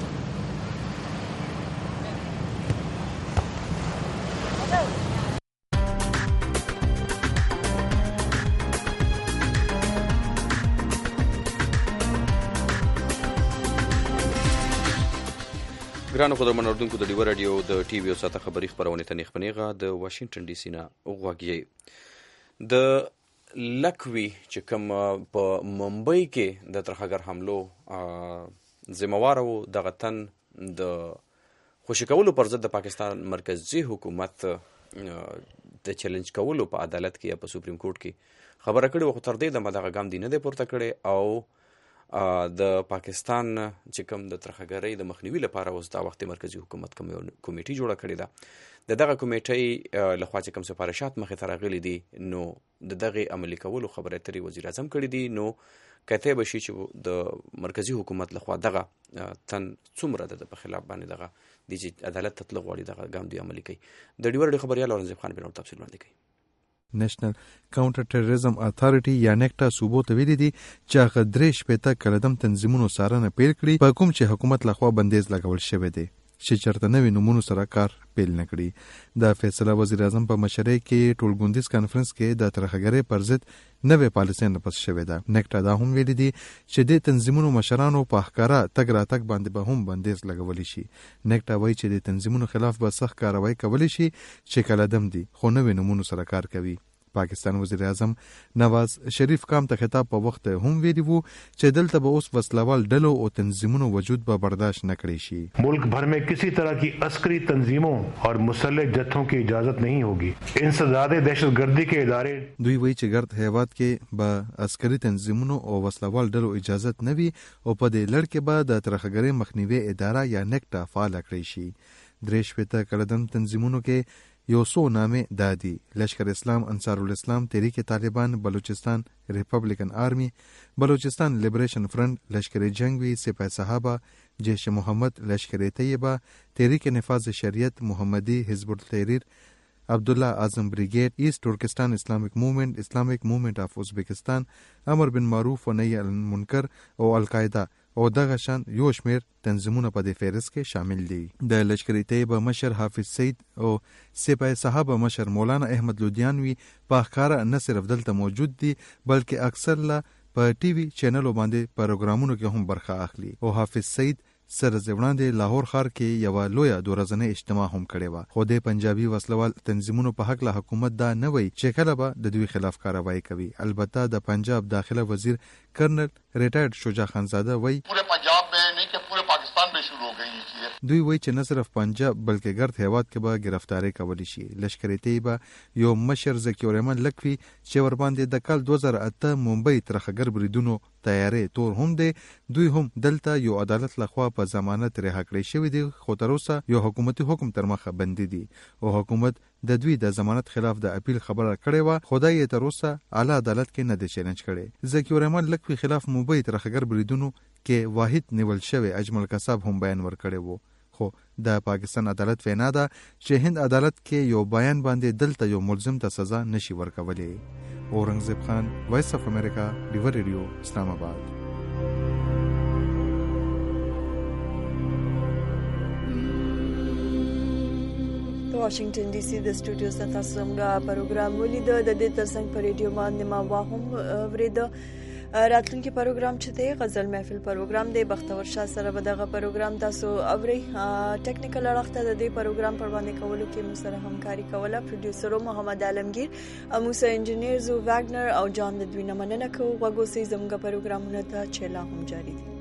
ګرانو قدرمنو اردوونکو د ډیوه راډیو د ټي وي او ساته خبري خپرونې ته نیخپنېغه د واشنگټن ډي سي نه غوږی. د لکوي چې کوم په ممبئی کې د ترهګر حملو ذمہوار وو دغه تن د خوشي کولو پر ضد د پاکستان مرکزي حکومت د چیلنج کولو په عدالت کې یا په سپریم کورټ کې خبره کړې وه خو تر دې دمه دغه ګام دی نه دی پورته کړی او د پاکستان چې کوم د ترهګرۍ د مخنیوي لپاره اوس دا وخت مرکزي حکومت کمیټي جوړه کړې ده. د دغه کمیټۍ لخوا چې کوم سفارشات مخې ته راغلي دي نو د دغه عملي کولو خبرې اترې وزیر اعظم کړي دي. نو کته به شي چې د مرکزي حکومت لخوا دغه تن څومره د په خلاف باندې دغه د عدالت ته تلل غواړي دغه ګام دی عملي کوي. د ډیوه راډیو خبريال اورنګزیب خان بنور تفصیل وړاندې کوي. نېشنل کاونټر ټیرریزم اتھارټي یا نیکټا صوبو ته ویلي دي چې هغه 3 شپېته کلدم تنظیمونو څارنه پیل کړي په کوم چې حکومت لخوا بندیز لګول شوی دی چې چرته نوې نمونو سره کار پیل نه کړي. دا فیصله وزیر اعظم په مشرۍ کې ټولګوندیز کانفرنس کې د ترهګرۍ پر ضد نوې پالیسۍ نفس شوې ده. نیکټا دا هم ویلي دي چې د تنظیمونو مشرانو په ښکاره تګ راتګ باندې به هم بندیز لګولی شي. نیکټا وایي چې د تنظیمونو خلاف به سخت کاروایی کولی شي چې کلدم دي خو نوې نمونو سره کار کوي. پاکستان وزیر اعظم نواز شریف کام ته خطاب په وخت هم ویلي وو چې دلته به اوس وسلوال ډلو او تنظیمونو وجود به برداشت نه کړی شي. ملک भर में किसी तरह की अस्करी तंजीमों और मुसल्लह जत्थों की इजाजत नहीं होगी. इंसदाद दहशतगर्दी के इदारे دوی وایي چې ګرد هیواد کې به عسکري تنظیمونو او وسلوال ډلو اجازت نه وي او په دې لړ کې به د ترهګرۍ مخنیوي اداره یا نیکټا فعال کړی شي. 3 شپېته کلدم تنظیمونو کې یو څو نامې دادي: لشکر اسلام، انصار الاسلام، تحریک طالبان، بلوچستان ریپبلکن آرمی، بلوچستان لیبریشن فرنٹ، لشکر جنگوی، سپاه صحابه، جیش محمد، لشکر طیبه، تحریک نفاذ شریعت، محمدی، حزب التحریر، عبدالله اعظم بریگیڈ، ایسٹ ترکستان اسلامک موومنٹ، اسلامک موومنٹ آف ازبکستان، امر بالمعروف و نهی عن المنکر او القاعده او دغه شان یو شمیر تنظیمونه په دې فهرست کې شامل دي. د لشکر طیبه مشر حافظ سید او سپاه صحابه مشر مولانا احمد لودیانوی په ښکاره نه صرف دلته موجود دي بلکې اکثر لا په ټي وي چینلو باندې پروګرامونو کې هم برخه اخلي. او حافظ سید سره وړاندې لاهور ښار کې یو لویه 2 ورځنۍ اجتماع هم کړې وه. خو د پنجابي وسلوال تنظیمونو په حق له حکومت دا نه وایي چې کله به د دوی خلاف کاروایی کوي. البته د پنجاب داخله وزیر کرنل ریټایرډ شجاع خانزاده وایي پورے پنجاب میں نہیں کہ پورے پاکستان میں دوی وایي چې نه صرف پنجاب بلکې ګرد هیواد کې به ګرفتاری کولی شي. لشکر طیبه یو مشر ذکي الرحمن لکوي چې ورباندې د کال 2008 ممبئی ترخګر بریدونو تیارې تور هم دی. دوی هم دلته یو عدالت لخوا په ضمانت رها کړی شوی دی، خو تر اوسه یو حکومتي حکم تر مخه بندي دي او حکومت د دوی د ضمانت خلاف د اپیل خبره کړې وه، خو دا یې تر اوسه اعلی عدالت کې نه دی چیلنج کړی. ذکي الرحمن لکوي خلاف ممبئی ترخګر بریدونو کې واحد نیول شوی اجمل قصاب هم بیان ورکړی وو، خو د پاکستان عدالت وینا ده چې هند عدالت کې یو بیان باندې دلته یو ملزم ته سزا نشي ورکولی. اورنګزیب خان، وایس اف امریکا، ریور ریډیو، اسلام آباد. واشنگټن ډي سي د سټوډیو څخه تاسو موږ پروګرام ولید. د دې ترڅنګ په ریډیو باندې ما واهم ورید راتلونکي پروګرام چې دی غزل محفل پروګرام دی. بختور شاه سره به دغه پروګرام تاسو اورئ. ټیکنیکل اړخ ته د دې پروګرام پر باندې کولو کې مو سره همکاري کوله پروډوسر محمد عالمگیر، موسی انجینیر زو واګنر او جان د دوی نه مننه کوو. غوږ اوسئ زموږ پروګرامونو ته چې لا هم جاری دي.